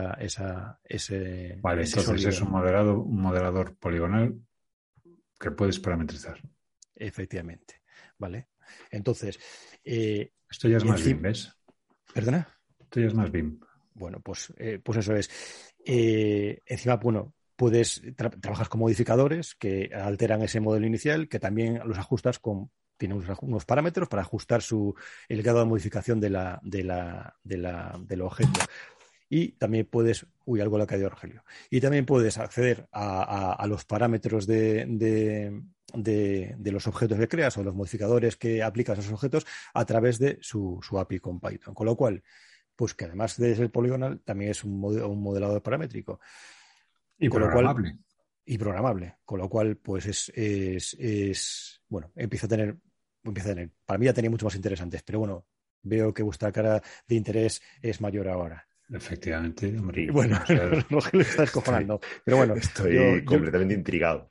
Vale, entonces sólido. es un modelador poligonal que puedes parametrizar. Efectivamente, ¿vale? Entonces... esto ya es más BIM, ¿ves? ¿Perdona? Esto ya es más BIM. Bueno, pues eso es. Encima, bueno, trabajas con modificadores que alteran ese modelo inicial, que también los ajustas tiene unos parámetros para ajustar el grado de modificación del objeto. Y también puedes, algo le ha caído a Rogelio. Y también puedes acceder a los parámetros de los objetos que creas o los modificadores que aplicas a esos objetos a través de su API con Python. Con lo cual, pues que además de ser poligonal, también es un modelador paramétrico. Y programable. Con lo cual, pues bueno, empieza a tener, para mí ya tenía mucho más interesantes, pero bueno, veo que vuestra cara de interés es mayor ahora. Efectivamente, hombre. Bueno, Rogelio está descojonando. Pero bueno, estoy completamente intrigado.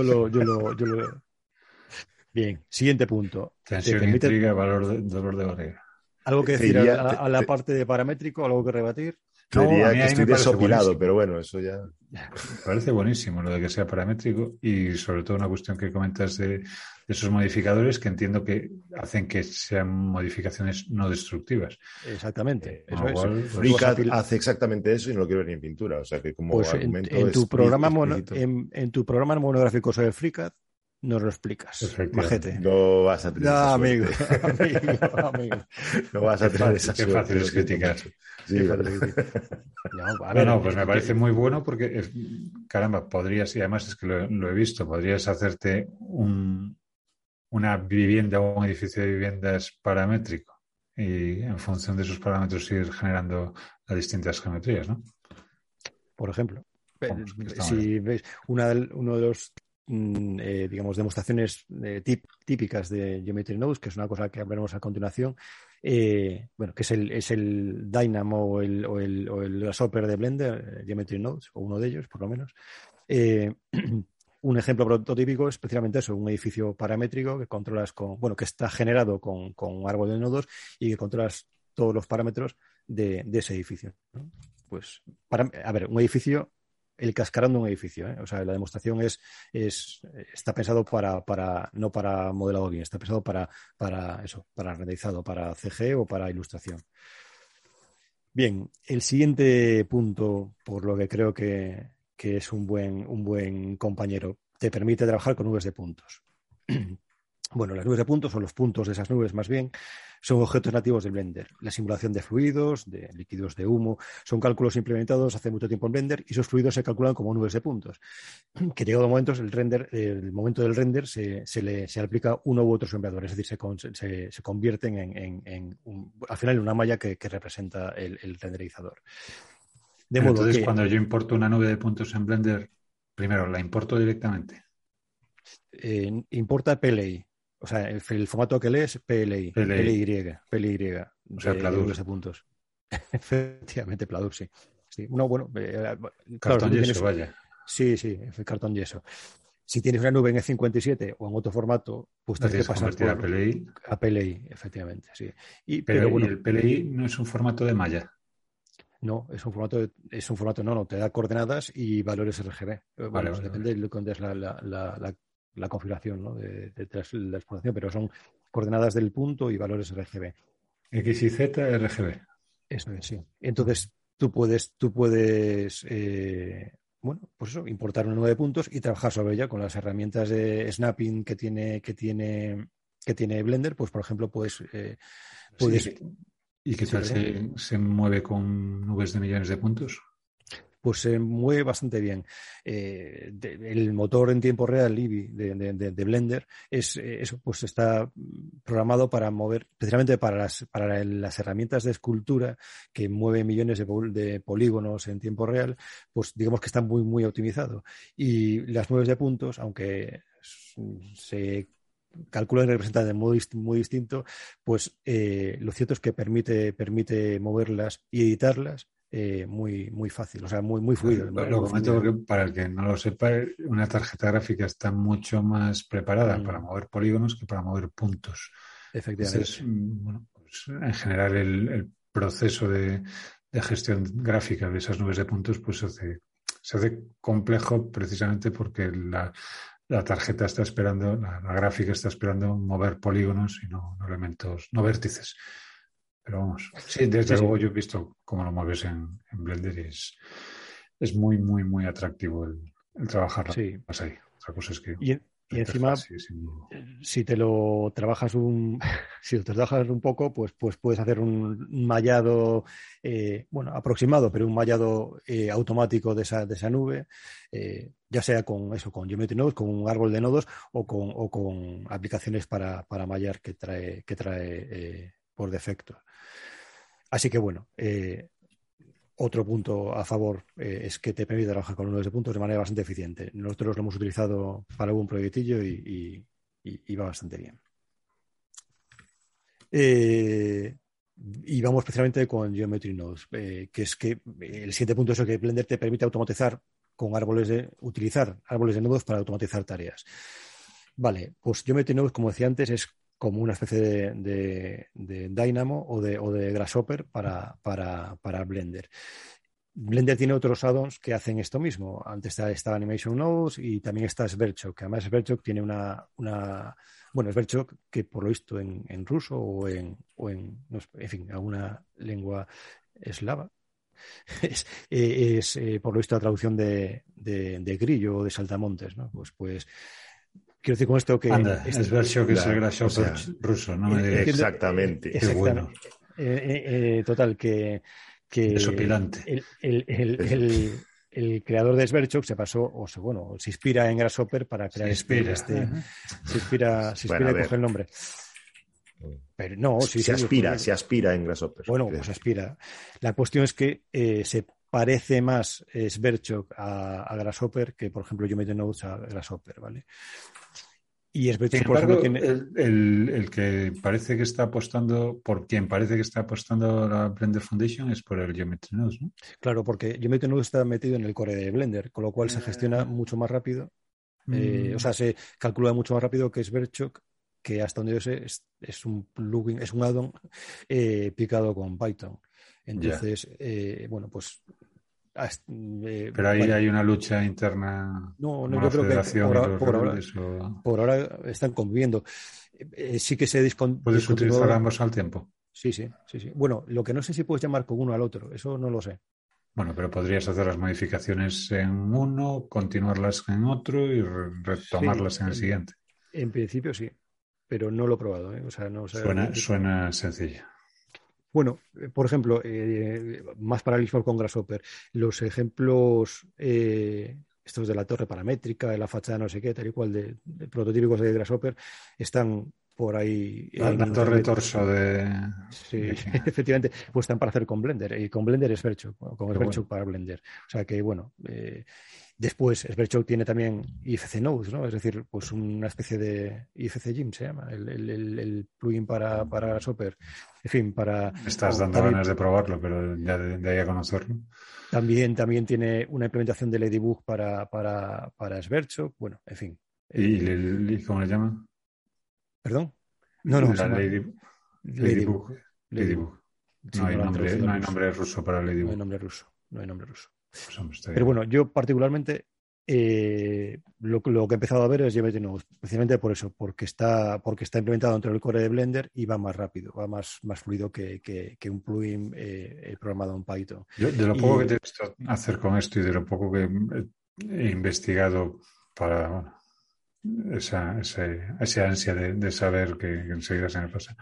Bien, siguiente punto. Tensión, intriga, dolor de barriga. ¿Algo que decir a la parte de paramétrico? ¿Algo que rebatir? No, diría que estoy desopilado, pero bueno, eso ya... Me parece buenísimo lo de que sea paramétrico y sobre todo una cuestión que comentas de esos modificadores que entiendo que hacen que sean modificaciones no destructivas. Exactamente. FreeCAD hace exactamente eso y no lo quiero ver ni en pintura. O sea que como pues argumento en tu programa monográfico sobre FreeCAD nos lo explicas. Majete. No vas a tener esa amigo. No vas a tener esa suerte. Qué fácil es criticar. Sí, pues me parece muy bueno porque, caramba, podrías, y además es que lo he visto, podrías hacerte una vivienda o un edificio de viviendas paramétrico y en función de esos parámetros ir generando las distintas geometrías, ¿no? Por ejemplo, si veis uno de los digamos, demostraciones típicas de Geometry Nodes, que es una cosa que hablaremos a continuación, bueno, que es el Dynamo o el Grasshopper de Blender, Geometry Nodes, o uno de ellos, por lo menos. Un ejemplo prototípico es especialmente eso, un edificio paramétrico que controlas que está generado con árbol de nodos y que controlas todos los parámetros de ese edificio, ¿no? Pues, un edificio, el cascarón de un edificio, ¿eh? O sea, la demostración está pensado no para modelado bien, está pensado para renderizado, para CG o para ilustración. Bien, el siguiente punto, por lo que creo que es un buen compañero, te permite trabajar con nubes de puntos. Bueno, las nubes de puntos, o los puntos de esas nubes más bien, son objetos nativos del Blender. La simulación de fluidos, de líquidos, de humo, son cálculos implementados hace mucho tiempo en Blender y esos fluidos se calculan como nubes de puntos. Que llegado momentos, el momento del render se aplica uno u otro sembrador, es decir, se convierten al final en una malla que representa el renderizador. Entonces, cuando yo importo una nube de puntos en Blender, primero la importo directamente. Importa PLI. O sea, el formato que lees es PLI. PLY. O sea, Pladur. De puntos. Efectivamente, Pladur, sí. No, bueno, cartón yeso, vaya. Sí, cartón yeso. Si tienes una nube en E57 o en otro formato, pues tienes que pasar a PLI. A PLI, efectivamente, sí. Pero bueno, ¿y el PLI no es un formato de malla? No, es un formato, no, te da coordenadas y valores RGB. Vale, depende de lo que es la configuración, ¿no? de la exploración, pero son coordenadas del punto y valores RGB. X y Z RGB. Eso es, sí. Entonces, tú puedes pues eso, importar una nube de puntos y trabajar sobre ella con las herramientas de snapping que tiene Blender. Pues, por ejemplo, puedes... ¿Y qué tal se mueve con nubes de millones de puntos? Pues se mueve bastante bien. El motor en tiempo real, Eevee, de Blender, pues está programado para mover, especialmente para las herramientas de escultura que mueven millones de polígonos en tiempo real, pues digamos que está muy, muy optimizado. Y las nubes de puntos, aunque se calculan y representan de modo muy distinto, pues lo cierto es que permite moverlas y editarlas muy fácil, o sea, muy fluido. Lo comento porque para el que no lo sepa, una tarjeta gráfica está mucho más preparada para mover polígonos que para mover puntos. Efectivamente. Entonces, bueno, pues, en general el proceso de gestión gráfica de esas nubes de puntos pues se hace complejo precisamente porque la tarjeta está esperando, la gráfica está esperando mover polígonos y no elementos, no vértices. Pero vamos, sí, desde luego yo he visto cómo lo mueves en Blender y es muy, muy, muy atractivo el trabajar más ahí. Otra cosa es que... Y encima, si te lo trabajas un poco, pues puedes hacer un mallado, aproximado, pero un mallado automático de esa nube, ya sea con Geometry Nodes, con un árbol de nodos o con aplicaciones para mallar que trae por defecto. Así que bueno, otro punto a favor es que te permite trabajar con nubes de puntos de manera bastante eficiente. Nosotros lo hemos utilizado para algún proyectillo y va bastante bien. Y vamos especialmente con Geometry Nodes, que es que el siguiente punto es que Blender te permite automatizar utilizar árboles de nodos para automatizar tareas. Vale, pues Geometry Nodes, como decía antes, es como una especie de Dynamo o de Grasshopper para Blender. Blender tiene otros add-ons que hacen esto mismo. Antes está Animation Nodes y también está Sverchok, que además Sverchok tiene Sverchok que por lo visto en ruso o en alguna lengua eslava es por lo visto la traducción de grillo o de saltamontes, ¿no? Pues quiero decir con esto que... Anda, Sverchok es el Grasshopper ruso, no me digas. Exactamente. Qué bueno. Total, que desopilante. El creador de Sverchok se pasó, se inspira en Grasshopper para crear se inspira y coge el nombre. Pero no, se aspira en Grasshopper. Bueno, pues aspira. La cuestión es que se parece más Sverchok a Grasshopper que, por ejemplo, Geometry Nodes a Grasshopper, ¿vale? Y Sverchok, por ejemplo, tiene... el que parece que está apostando, por quien parece que está apostando la Blender Foundation es por el Geometry Nodes, ¿no? Claro, porque Geometry Nodes está metido en el core de Blender, con lo cual se gestiona mucho más rápido. Se calcula mucho más rápido que Sverchok, que hasta donde yo sé es un plugin, es un add-on picado con Python. Entonces, pues... pero ahí hay una lucha interna. No, yo creo que por ahora están conviviendo. Sí que se ¿Puedes utilizar ambos al tiempo? Sí. Bueno, lo que no sé si puedes llamar con uno al otro, eso no lo sé. Bueno, pero podrías hacer las modificaciones en uno, continuarlas en otro y retomarlas en el siguiente. En principio sí, pero no lo he probado, ¿eh? Suena sencillo. Bueno, por ejemplo, más paralelismo con Grasshopper, los ejemplos estos de la torre paramétrica, de la fachada no sé qué, tal y cual, de prototípicos de Grasshopper, están por ahí. La torre torso de... Sí, efectivamente, pues están para hacer con Blender, y con Blender Sverchok, con Sverchok para Blender. O sea que, bueno... Después, Sverchok tiene también IFC Nodes, ¿no? Es decir, pues una especie de IFC Gym se llama, el plugin para Grasshopper. En fin, Me estás dando ganas de probarlo, pero ya de ahí a conocerlo. También tiene una implementación de Ladybug para Sverchok. Bueno, en fin. ¿Y cómo le llaman? ¿Perdón? No. Ladybug. No hay nombre ruso para Ladybug. No hay nombre ruso. Pues, pero bueno, yo particularmente lo que he empezado a ver es Geometry Nodes, especialmente por eso, porque está implementado dentro del core de Blender y va más rápido, va más fluido que un plugin programado en Python. Yo, de lo poco que te he visto hacer con esto y de lo poco que he investigado para esa ansia de saber que enseguida se me pasa,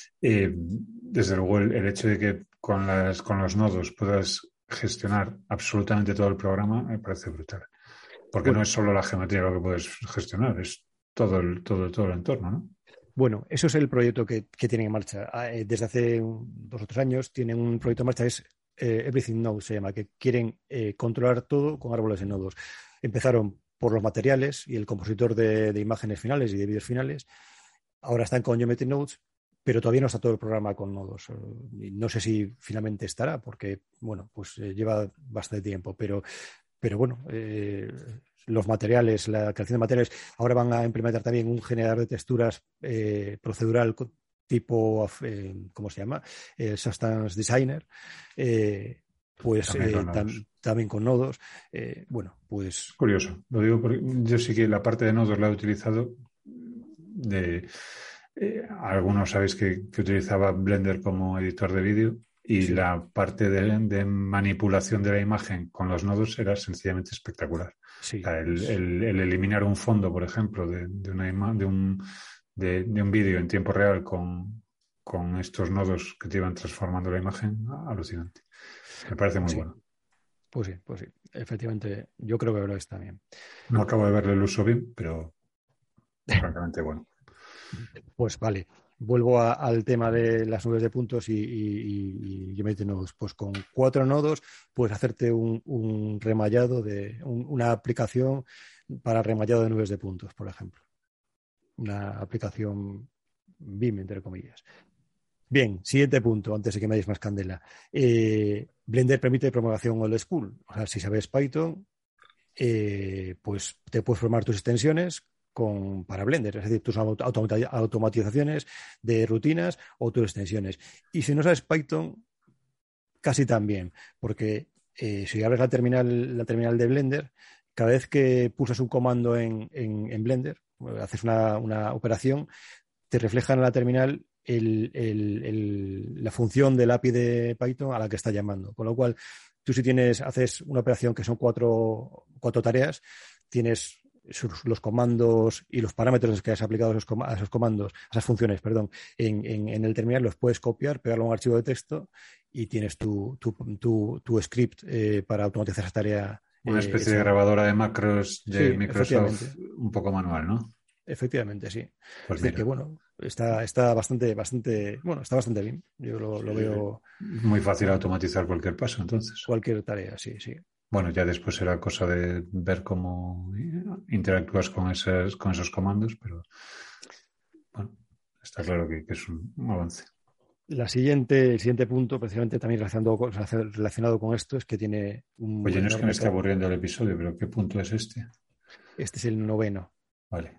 desde luego el hecho de que con los nodos puedas gestionar absolutamente todo el programa me parece brutal. Porque no es solo la geometría lo que puedes gestionar, es todo el entorno, ¿no? Bueno, eso es el proyecto que tienen en marcha. Desde hace 2 o 3 años tienen un proyecto en marcha, es Everything Node se llama, que quieren controlar todo con árboles de nodos. Empezaron por los materiales y el compositor de imágenes finales y de vídeos finales. Ahora están con Geometry Nodes pero todavía no está todo el programa con nodos. No sé si finalmente estará, porque, bueno, pues lleva bastante tiempo, pero bueno, los materiales, la creación de materiales, ahora van a implementar también un generador de texturas procedural tipo, ¿cómo se llama? Substance Designer, pues también con nodos. Bueno, pues... Curioso, lo digo porque yo sí que la parte de nodos la he utilizado algunos sabéis que utilizaba Blender como editor de vídeo y sí, la parte de manipulación de la imagen con los nodos era sencillamente espectacular. Sí. O sea, el eliminar un fondo, por ejemplo, de un vídeo en tiempo real con estos nodos que te iban transformando la imagen, alucinante. Me parece muy bueno. Pues sí, efectivamente, yo creo que lo es también. No acabo de verle el uso bien, pero francamente bueno. Pues vale, vuelvo al tema de las nubes de puntos y Geometry Nodes. Pues con 4 nodos puedes hacerte un remallado una aplicación para remallado de nubes de puntos, por ejemplo. Una aplicación BIM, entre comillas. Bien, siguiente punto, antes de que me deis más candela. Blender permite programación old school. O sea, si sabes Python, pues te puedes formar tus extensiones para Blender, es decir, tus automatizaciones de rutinas o tus extensiones. Y si no sabes Python, casi también, porque si abres la terminal de Blender, cada vez que pulsas un comando en Blender, haces una operación, te refleja en la terminal la función del API de Python a la que está llamando. Con lo cual, tú si haces una operación que son cuatro tareas, tienes los comandos y los parámetros que has aplicado a esos comandos, a esas funciones, perdón, en el terminal los puedes copiar, pegarlo a un archivo de texto y tienes tu script para automatizar esa tarea. Una especie de grabadora de macros de Microsoft, un poco manual, ¿no? Efectivamente, sí. Pues es decir, que bueno, está bastante bien. Yo lo veo. Muy fácil automatizar cualquier paso, entonces. Cualquier tarea, sí. Bueno, ya después será cosa de ver cómo interactúas con esos comandos, pero bueno, está claro que es un avance. El siguiente punto, precisamente también relacionado con esto, es que tiene un... Oye, no es que me esté aburriendo el episodio, pero ¿qué punto es este? Este es el 9º. Vale.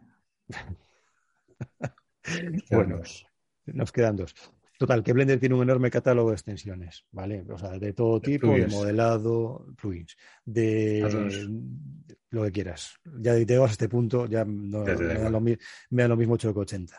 Bueno, nos quedan 2. Total, que Blender tiene un enorme catálogo de extensiones, ¿vale? O sea, de todo tipo, plugins, de modelado, plugins, de lo que quieras. Ya llegas a este punto, ya me da lo mismo 8 que 80.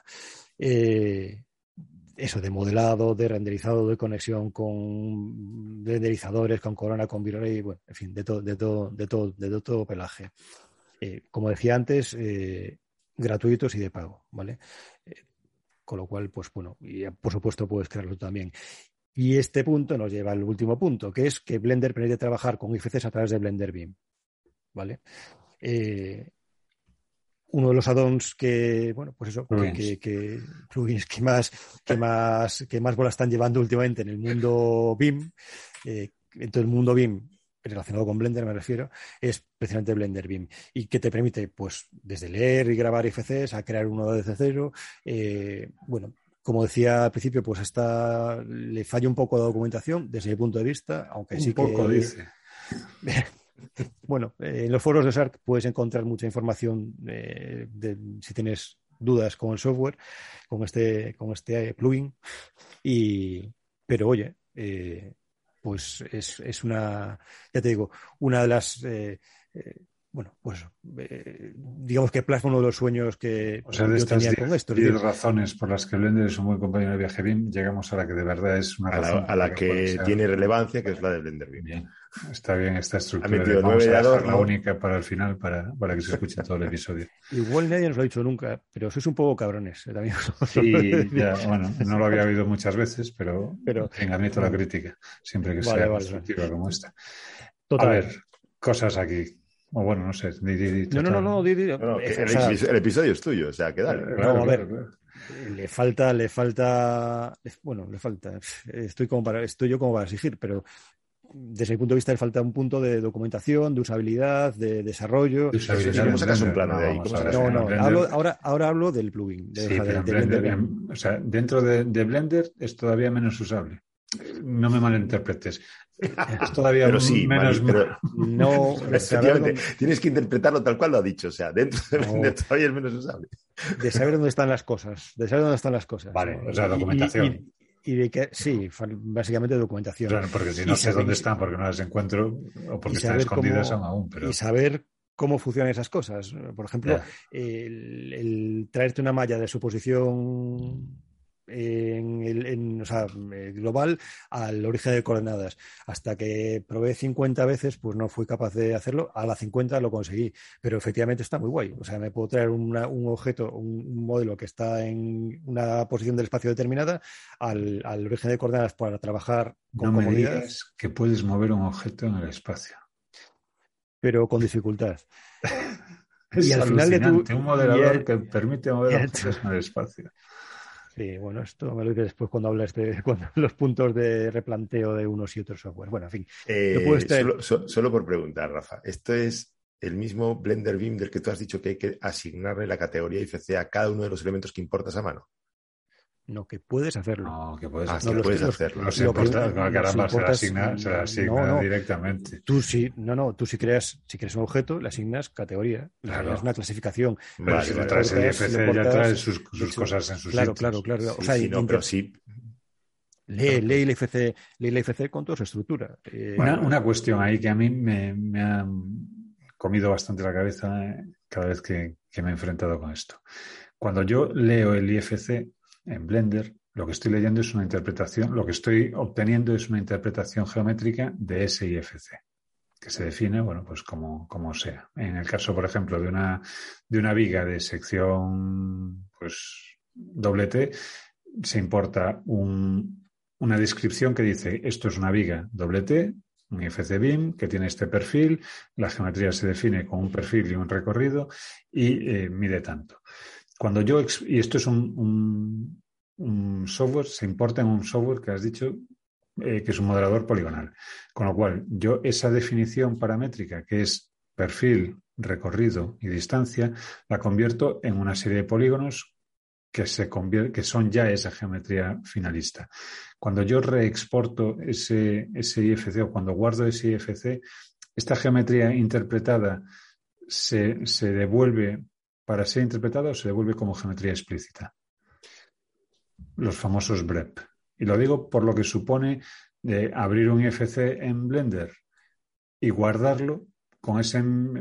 Eso, de modelado, de renderizado, de conexión con renderizadores, con Corona, con V-Ray, bueno, en fin, de todo pelaje. Como decía antes, gratuitos y de pago, ¿vale? Con lo cual, pues bueno, y por supuesto puedes crearlo también. Y este punto nos lleva al último punto, que es que Blender permite trabajar con IFCs a través de Blender BIM, ¿vale? Uno de los add-ons que, bueno, pues eso, que plugins que más bola están llevando últimamente en el mundo BIM, en todo el mundo BIM, relacionado con Blender me refiero, es precisamente Blender BIM, y que te permite, pues, desde leer y grabar IFCs a crear uno desde cero. Bueno, como decía al principio, pues le falla un poco la documentación desde mi punto de vista, aunque sí que... Un poco, dice. Bueno, en los foros de SARC puedes encontrar mucha información si tienes dudas con el software, con este plugin, pero oye, pues es una, ya te digo, una de las, bueno, pues digamos que plasma uno de los sueños que yo tenía con esto. 10 razones por las que Blender es un buen compañero de viaje BIM, llegamos a la que de verdad es una razón. A la que tiene relevancia, que es la de Blender BIM. Bien. Está bien esta estructura. Vamos a dejar la única para el final, para que se escuche todo el episodio. Igual nadie nos lo ha dicho nunca, pero sois un poco cabrones también. Sí, ya, bueno, no lo había oído muchas veces, pero admito la crítica, siempre que sea constructiva como esta. Total. A ver, cosas aquí. O bueno, no sé. No. El episodio es tuyo, o sea, que dale. Claro, a ver. Le falta. Bueno, le falta. Estoy yo como para exigir, pero desde mi punto de vista le falta un punto de documentación, de usabilidad, de desarrollo. ¿Cómo sacas un plano de ahí? Ahora hablo del plugin. Pero Blender, o sea, dentro de Blender es todavía menos usable. No me malinterpretes. Es todavía menos... No, efectivamente, tienes que interpretarlo tal cual lo ha dicho. O sea, dentro de Blender todavía es menos usable. De saber dónde están las cosas. Vale, o sea, documentación. Y de que, sí, básicamente documentación. Claro, porque si no sé dónde están, porque no las encuentro, o porque están escondidas aún. Pero... Y saber cómo funcionan esas cosas. Por ejemplo, el traerte una malla de suposición global al origen de coordenadas. Hasta que probé 50 veces, pues no fui capaz de hacerlo. A la 50 lo conseguí, pero efectivamente está muy guay. O sea, me puedo traer un objeto, un modelo que está en una posición del espacio determinada al origen de coordenadas para trabajar con comodidad. No me digas que puedes mover un objeto en el espacio. Pero con dificultad. Es alucinante, un modelador que permite mover objetos en el espacio. Sí, bueno, esto me lo dices después cuando hablas de los puntos de replanteo de unos y otros software. Bueno, en fin. Solo por preguntar, Rafa, ¿esto es el mismo Blender BIM del que tú has dicho que hay que asignarle la categoría IFC a cada uno de los elementos que importas a mano? No, que puedes hacerlo. No, que puedes hacerlo. Puedes hacerlo. Los importas, caramba, se la asigna directamente. Tú si creas un objeto, le asignas categoría, le asignas una clasificación. Pero si le traes el IFC, ya traes sus cosas en sus sitios. Claro. O sea, pero sí. Lee el IFC con toda su estructura. Una cuestión ahí que a mí me ha comido bastante la cabeza cada vez que me he enfrentado con esto. Cuando yo leo el IFC en Blender, lo que estoy leyendo es una interpretación, lo que estoy obteniendo es una interpretación geométrica de ese IFC, que se define, bueno, pues como sea. En el caso, por ejemplo, de una viga de sección, pues, doble T, se importa una descripción que dice, esto es una viga doble T, un IFC BIM que tiene este perfil, la geometría se define con un perfil y un recorrido y mide tanto. Y esto es un software, se importa en un software que has dicho que es un modelador poligonal. Con lo cual, yo esa definición paramétrica, que es perfil, recorrido y distancia, la convierto en una serie de polígonos que son ya esa geometría finalista. Cuando yo reexporto ese IFC o cuando guardo ese IFC, esta geometría interpretada se devuelve para ser interpretada o se devuelve como geometría explícita. Los famosos BREP. Y lo digo por lo que supone de abrir un IFC en Blender y guardarlo con esa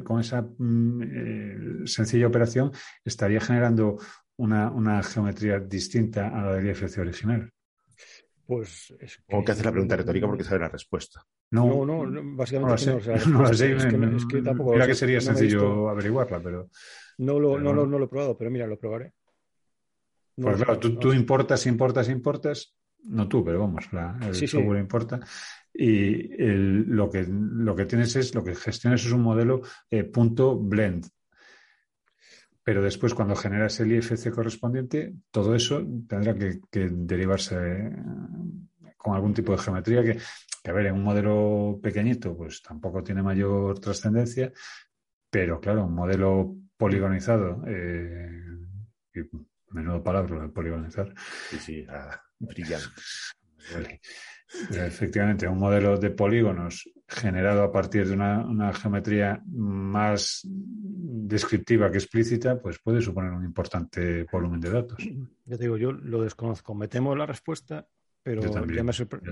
sencilla operación, estaría generando una geometría distinta a la del IFC original. Pues Tengo que hacer la pregunta retórica porque sabe la respuesta. No, básicamente no lo sé. Es que tampoco mira que sería sencillo averiguarla, pero... No lo he probado, pero mira, lo probaré. Pues claro, tú importas, no tú, pero vamos, el software importa, y lo que tienes lo que gestionas es un modelo .blend. Pero después, cuando generas el IFC correspondiente, todo eso tendrá que derivarse con algún tipo de geometría que, a ver, en un modelo pequeñito, pues tampoco tiene mayor trascendencia, pero claro, un modelo poligonizado, y menudo palabra, poligonizar. Sí, brillante. Vale. Efectivamente, un modelo de polígonos generado a partir de una geometría más descriptiva que explícita, pues puede suponer un importante volumen de datos. Ya te digo, yo lo desconozco. Me temo la respuesta, pero ya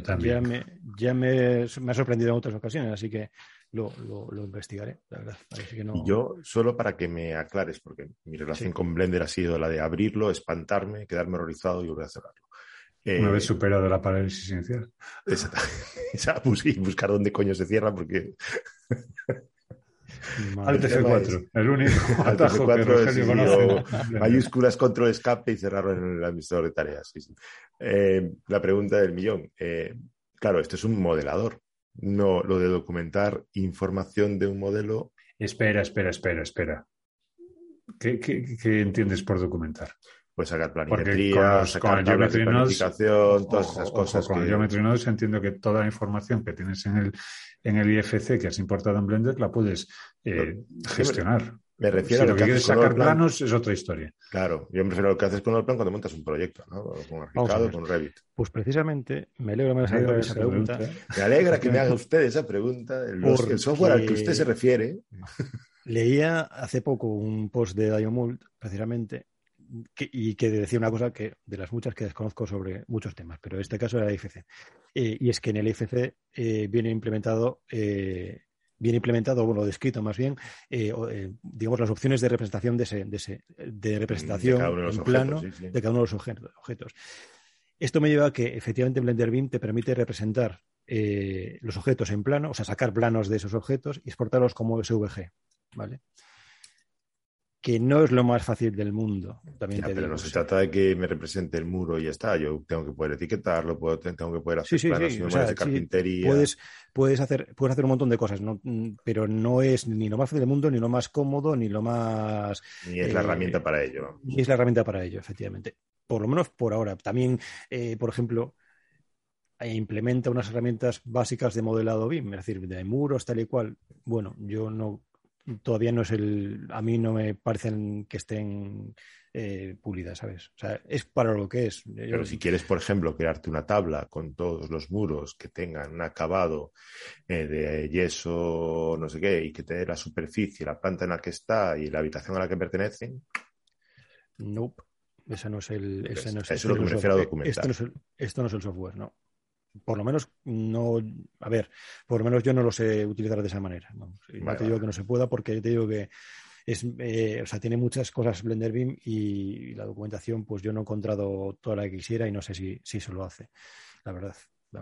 me ha sorprendido en otras ocasiones, así que lo investigaré, la verdad. Así que no... Y yo, solo para que me aclares, porque mi relación con Blender ha sido la de abrirlo, espantarme, quedarme horrorizado y volver a cerrarlo. Una vez superado la parálisis inicial. Exacto. Y buscar dónde coño se cierra, porque... Alt F4, el único atajo que Rogelio conoce. Mayúsculas, control, escape y cerrarlo en el administrador de tareas. Sí. La pregunta del millón. Claro, esto es un modelador. No lo de documentar información de un modelo. Espera. ¿Qué entiendes por documentar? Puedes sacar Porque planimetría, sacar el tablas de Geometry Nodes, planificación, todas esas cosas. Con el Geometry Nodes entiendo que toda la información que tienes en el IFC que has importado en Blender la puedes gestionar. Me refiero Si a lo que quieres es sacar planos, es otra historia. Claro, yo me refiero a lo que haces con Allplan cuando montas un proyecto, ¿no? Con Archicad o con Revit. Pues precisamente me alegra que me haga esa pregunta. Me alegra que me haga usted esa pregunta. El software al que usted se refiere. Leía hace poco un post de Diomult, precisamente, que decía una cosa que de las muchas que desconozco sobre muchos temas, pero en este caso era el IFC. Y es que en el IFC viene implementado, bueno, descrito más bien, digamos, las opciones de representación de representación en plano de cada uno de los objetos. Esto me lleva a que efectivamente Blender BIM te permite representar los objetos en plano, o sea, sacar planos de esos objetos y exportarlos como SVG, ¿vale? Que no es lo más fácil del mundo. También pero no se trata de que me represente el muro y ya está. Yo tengo que poder etiquetarlo, tengo que poder hacer planos y memorias de carpintería. Puedes hacer un montón de cosas, ¿no? Pero no es ni lo más fácil del mundo, ni lo más cómodo, ni lo más... Ni es la herramienta para ello. Ni es la herramienta para ello, efectivamente. Por lo menos por ahora. También, por ejemplo, implementa unas herramientas básicas de modelado BIM, es decir, de muros, tal y cual. Bueno, yo no... Todavía no es a mí no me parecen que estén pulidas, ¿sabes? O sea, es para lo que es. Pero si quieres, por ejemplo, crearte una tabla con todos los muros que tengan un acabado de yeso, no sé qué, y que te dé la superficie, la planta en la que está y la habitación a la que pertenecen. Nope. Eso no es el. Eso es lo que me refiero a documentar. Esto no es el software, no. Por lo menos no, a ver, por lo menos yo no lo sé utilizar de esa manera. No te digo que no se pueda porque te digo que o sea, tiene muchas cosas Blender BIM y la documentación, pues yo no he encontrado toda la que quisiera y no sé si eso lo hace, la verdad.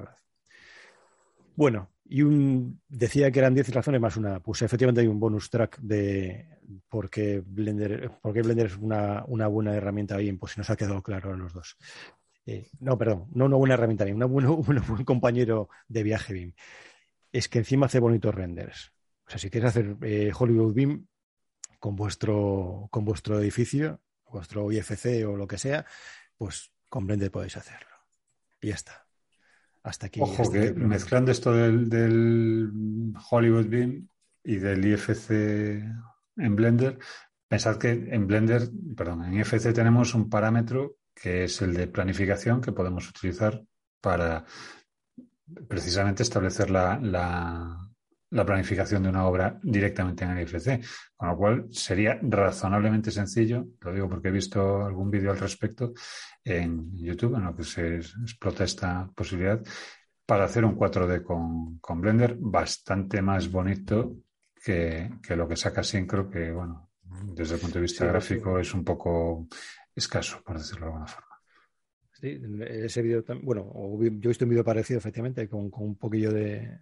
Bueno, decía que eran 10 razones más una, pues efectivamente hay un bonus track de por qué Blender es una buena herramienta BIM, pues si nos ha quedado claro a los dos. No una buena herramienta BIM, un buen compañero de viaje BIM. Es que encima hace bonitos renders. O sea, si quieres hacer Hollywood BIM con vuestro edificio, vuestro IFC o lo que sea, pues con Blender podéis hacerlo. Y ya está. Hasta aquí. Ojo, que mezclando esto del Hollywood BIM y del IFC en Blender, pensad que en IFC tenemos un parámetro que es el de planificación que podemos utilizar para precisamente establecer la planificación de una obra directamente en el IFC, con lo cual sería razonablemente sencillo, lo digo porque he visto algún vídeo al respecto en YouTube en lo que se explota esta posibilidad, para hacer un 4D con Blender bastante más bonito que lo que saca Syncro, que bueno, desde el punto de vista gráfico es un poco escaso, por decirlo de alguna forma. Sí, ese vídeo también, bueno, yo he visto un vídeo parecido, efectivamente, con un poquillo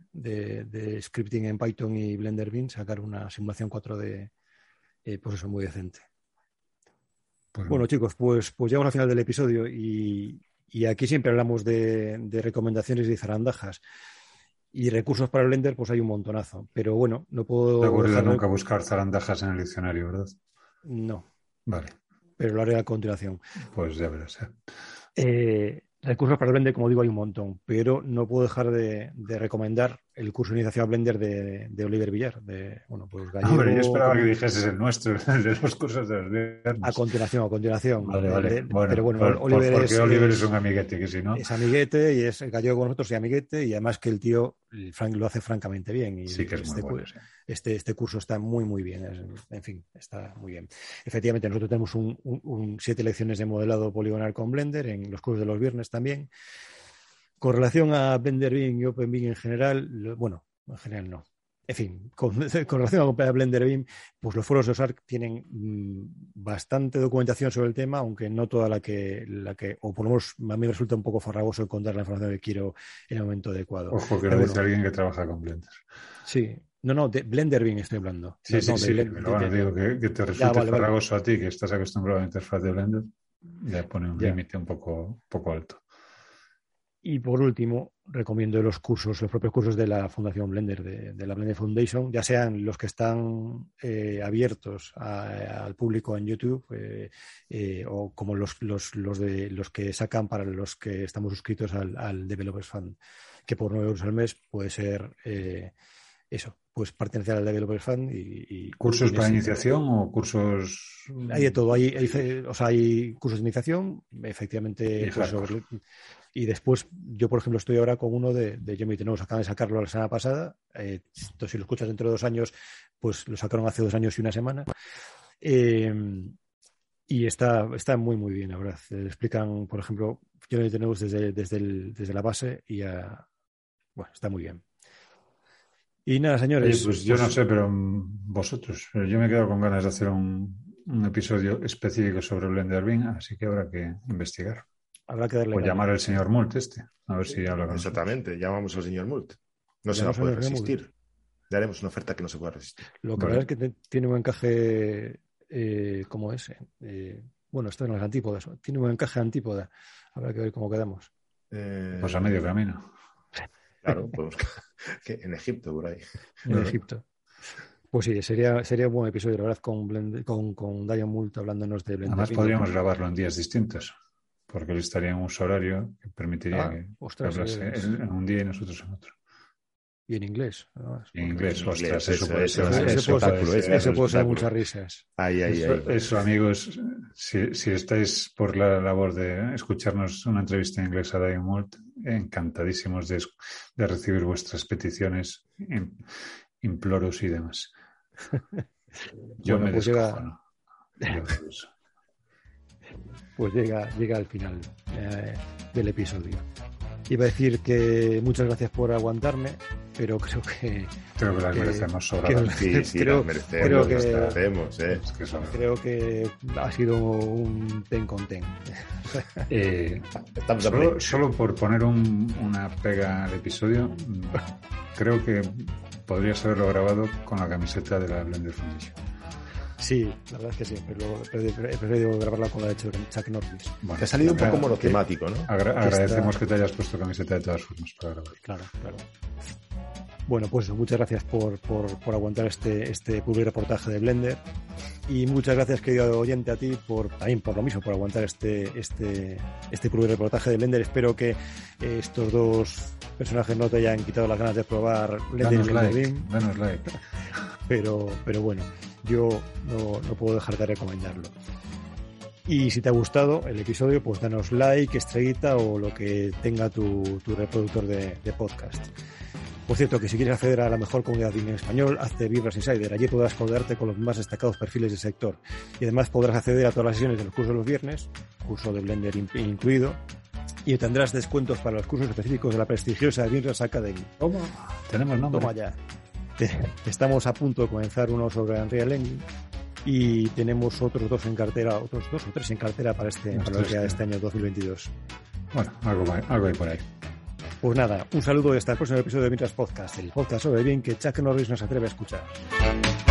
de scripting en Python y Blender BIM, sacar una simulación 4D, pues eso, muy decente. Bueno, chicos, pues llegamos al final del episodio y aquí siempre hablamos de recomendaciones y zarandajas. Y recursos para Blender, pues hay un montonazo. Pero bueno, no puedo... ¿Te ha ocurrido nunca buscar zarandajas en el diccionario, verdad? No. Vale. Pero lo haré a continuación. Pues ya verás. Recursos para Blender, como digo, hay un montón. Pero no puedo dejar de recomendar el curso de iniciación a Blender de Oliver Villar. Pues Gallego... Hombre, yo esperaba que dijeses el nuestro, el de los cursos de los viernes. A continuación. Vale. Pero bueno, Oliver es un amiguete, que si no... Es amiguete y es gallego con nosotros y amiguete, y además que el tío lo hace francamente bien. Y sí que es muy bueno, sí. Este curso está muy, muy bien. En fin, está muy bien. Efectivamente, nosotros tenemos 7 lecciones de modelado poligonal con Blender en los cursos de los viernes también. Con relación a Blender BIM y OpenBIM en general, en general no. En fin, con relación a Blender BIM, pues los foros de OSARC tienen bastante documentación sobre el tema, aunque no toda la que, o por lo menos a mí me resulta un poco farragoso encontrar la información que quiero en el momento adecuado. Ojo, que lo dice alguien que trabaja con Blender. Sí. No, de Blender BIM estoy hablando. Sí, pero bueno, digo que te resulte farragoso a ti, que estás acostumbrado a la interfaz de Blender, ya pone un límite un poco alto. Y por último, recomiendo los propios cursos de la Fundación Blender, de la Blender Foundation, ya sean los que están abiertos al público en YouTube o como los que sacan para los que estamos suscritos al Developers Fund, que por 9 euros al mes puede ser pues pertenecer al Developers Fund y ¿cursos para iniciación o cursos? Hay de todo, hay cursos de iniciación, efectivamente, y después yo, por ejemplo, estoy ahora con uno de Yomi Tenemos, acaban de sacarlo la semana pasada, entonces si lo escuchas dentro de 2 años, pues lo sacaron hace 2 años y 1 semana, y está muy muy bien, la verdad. Explican, por ejemplo, Yomi Tenemos desde la base y bueno, está muy bien. Y nada, señores. Oye, pues yo no sé, pero vosotros, yo me he quedado con ganas de hacer un episodio específico sobre Blender Bing, así que habrá que investigar. Habrá que darle. O llamar al señor Mult a ver si habla con Exactamente, nosotros. Llamamos al señor Mult. No se va a poder resistir. Le haremos una oferta que no se pueda resistir. Lo que verdad es que tiene un encaje como ese. Bueno, esto en las antípodas. Tiene un encaje antípoda. Habrá que ver cómo quedamos. Pues a medio camino. Claro, podemos que en Egipto, por ahí. En Egipto. Pues sí, sería un buen episodio, la verdad, con Dion Mult hablándonos de Blender. Además, podríamos grabarlo en días distintos, porque él estaría en un uso horario que permitiría que hablase él en un día y nosotros en otro. Y en inglés, además. En inglés, ostras, eso puede ser muchas risas. Eso, amigos, si estáis por la labor de escucharnos una entrevista en inglés a Dion Mult, encantadísimos de recibir vuestras peticiones, imploros y demás. Yo me descojono. Pues llega al final del episodio. Iba a decir que muchas gracias por aguantarme, pero creo que las merecemos sobradas. Sí, las merecemos. Creo que ha sido un ten con ten. Solo por poner una pega al episodio, creo que podrías haberlo grabado con la camiseta de la Blender Foundation. Sí, la verdad es que sí, pero he preferido grabarla con la de Chuck Norris. Bueno, te ha salido un poco monotemático, ¿no? Agradecemos que te hayas puesto camiseta de todas formas para grabar. Claro. Bueno, pues muchas gracias por aguantar este publireportaje de Blender, y muchas gracias, querido oyente, a ti también por lo mismo, por aguantar este publireportaje de Blender. Espero que estos 2 personajes no te hayan quitado las ganas de probar Blender. Danos like. Pero bueno, yo no puedo dejar de recomendarlo. Y si te ha gustado el episodio, pues danos like, estrellita o lo que tenga tu reproductor de podcast. Por cierto, que si quieres acceder a la mejor comunidad en español, hazte Vibras Insider. Allí podrás codearte con los más destacados perfiles del sector. Y además podrás acceder a todas las sesiones de los cursos de los viernes, curso de Blender incluido, y tendrás descuentos para los cursos específicos de la prestigiosa Vibras Academy. ¿Cómo? Tenemos nombre. Toma ya. Estamos a punto de comenzar uno sobre Unreal Engine y tenemos otros 2 o 3 en cartera para lo que queda de este año 2022. Bueno, algo hay por ahí. Pues nada, un saludo y hasta el próximo episodio de Mientras Podcast, el podcast sobre bien que Chuck Norris nos atreve a escuchar.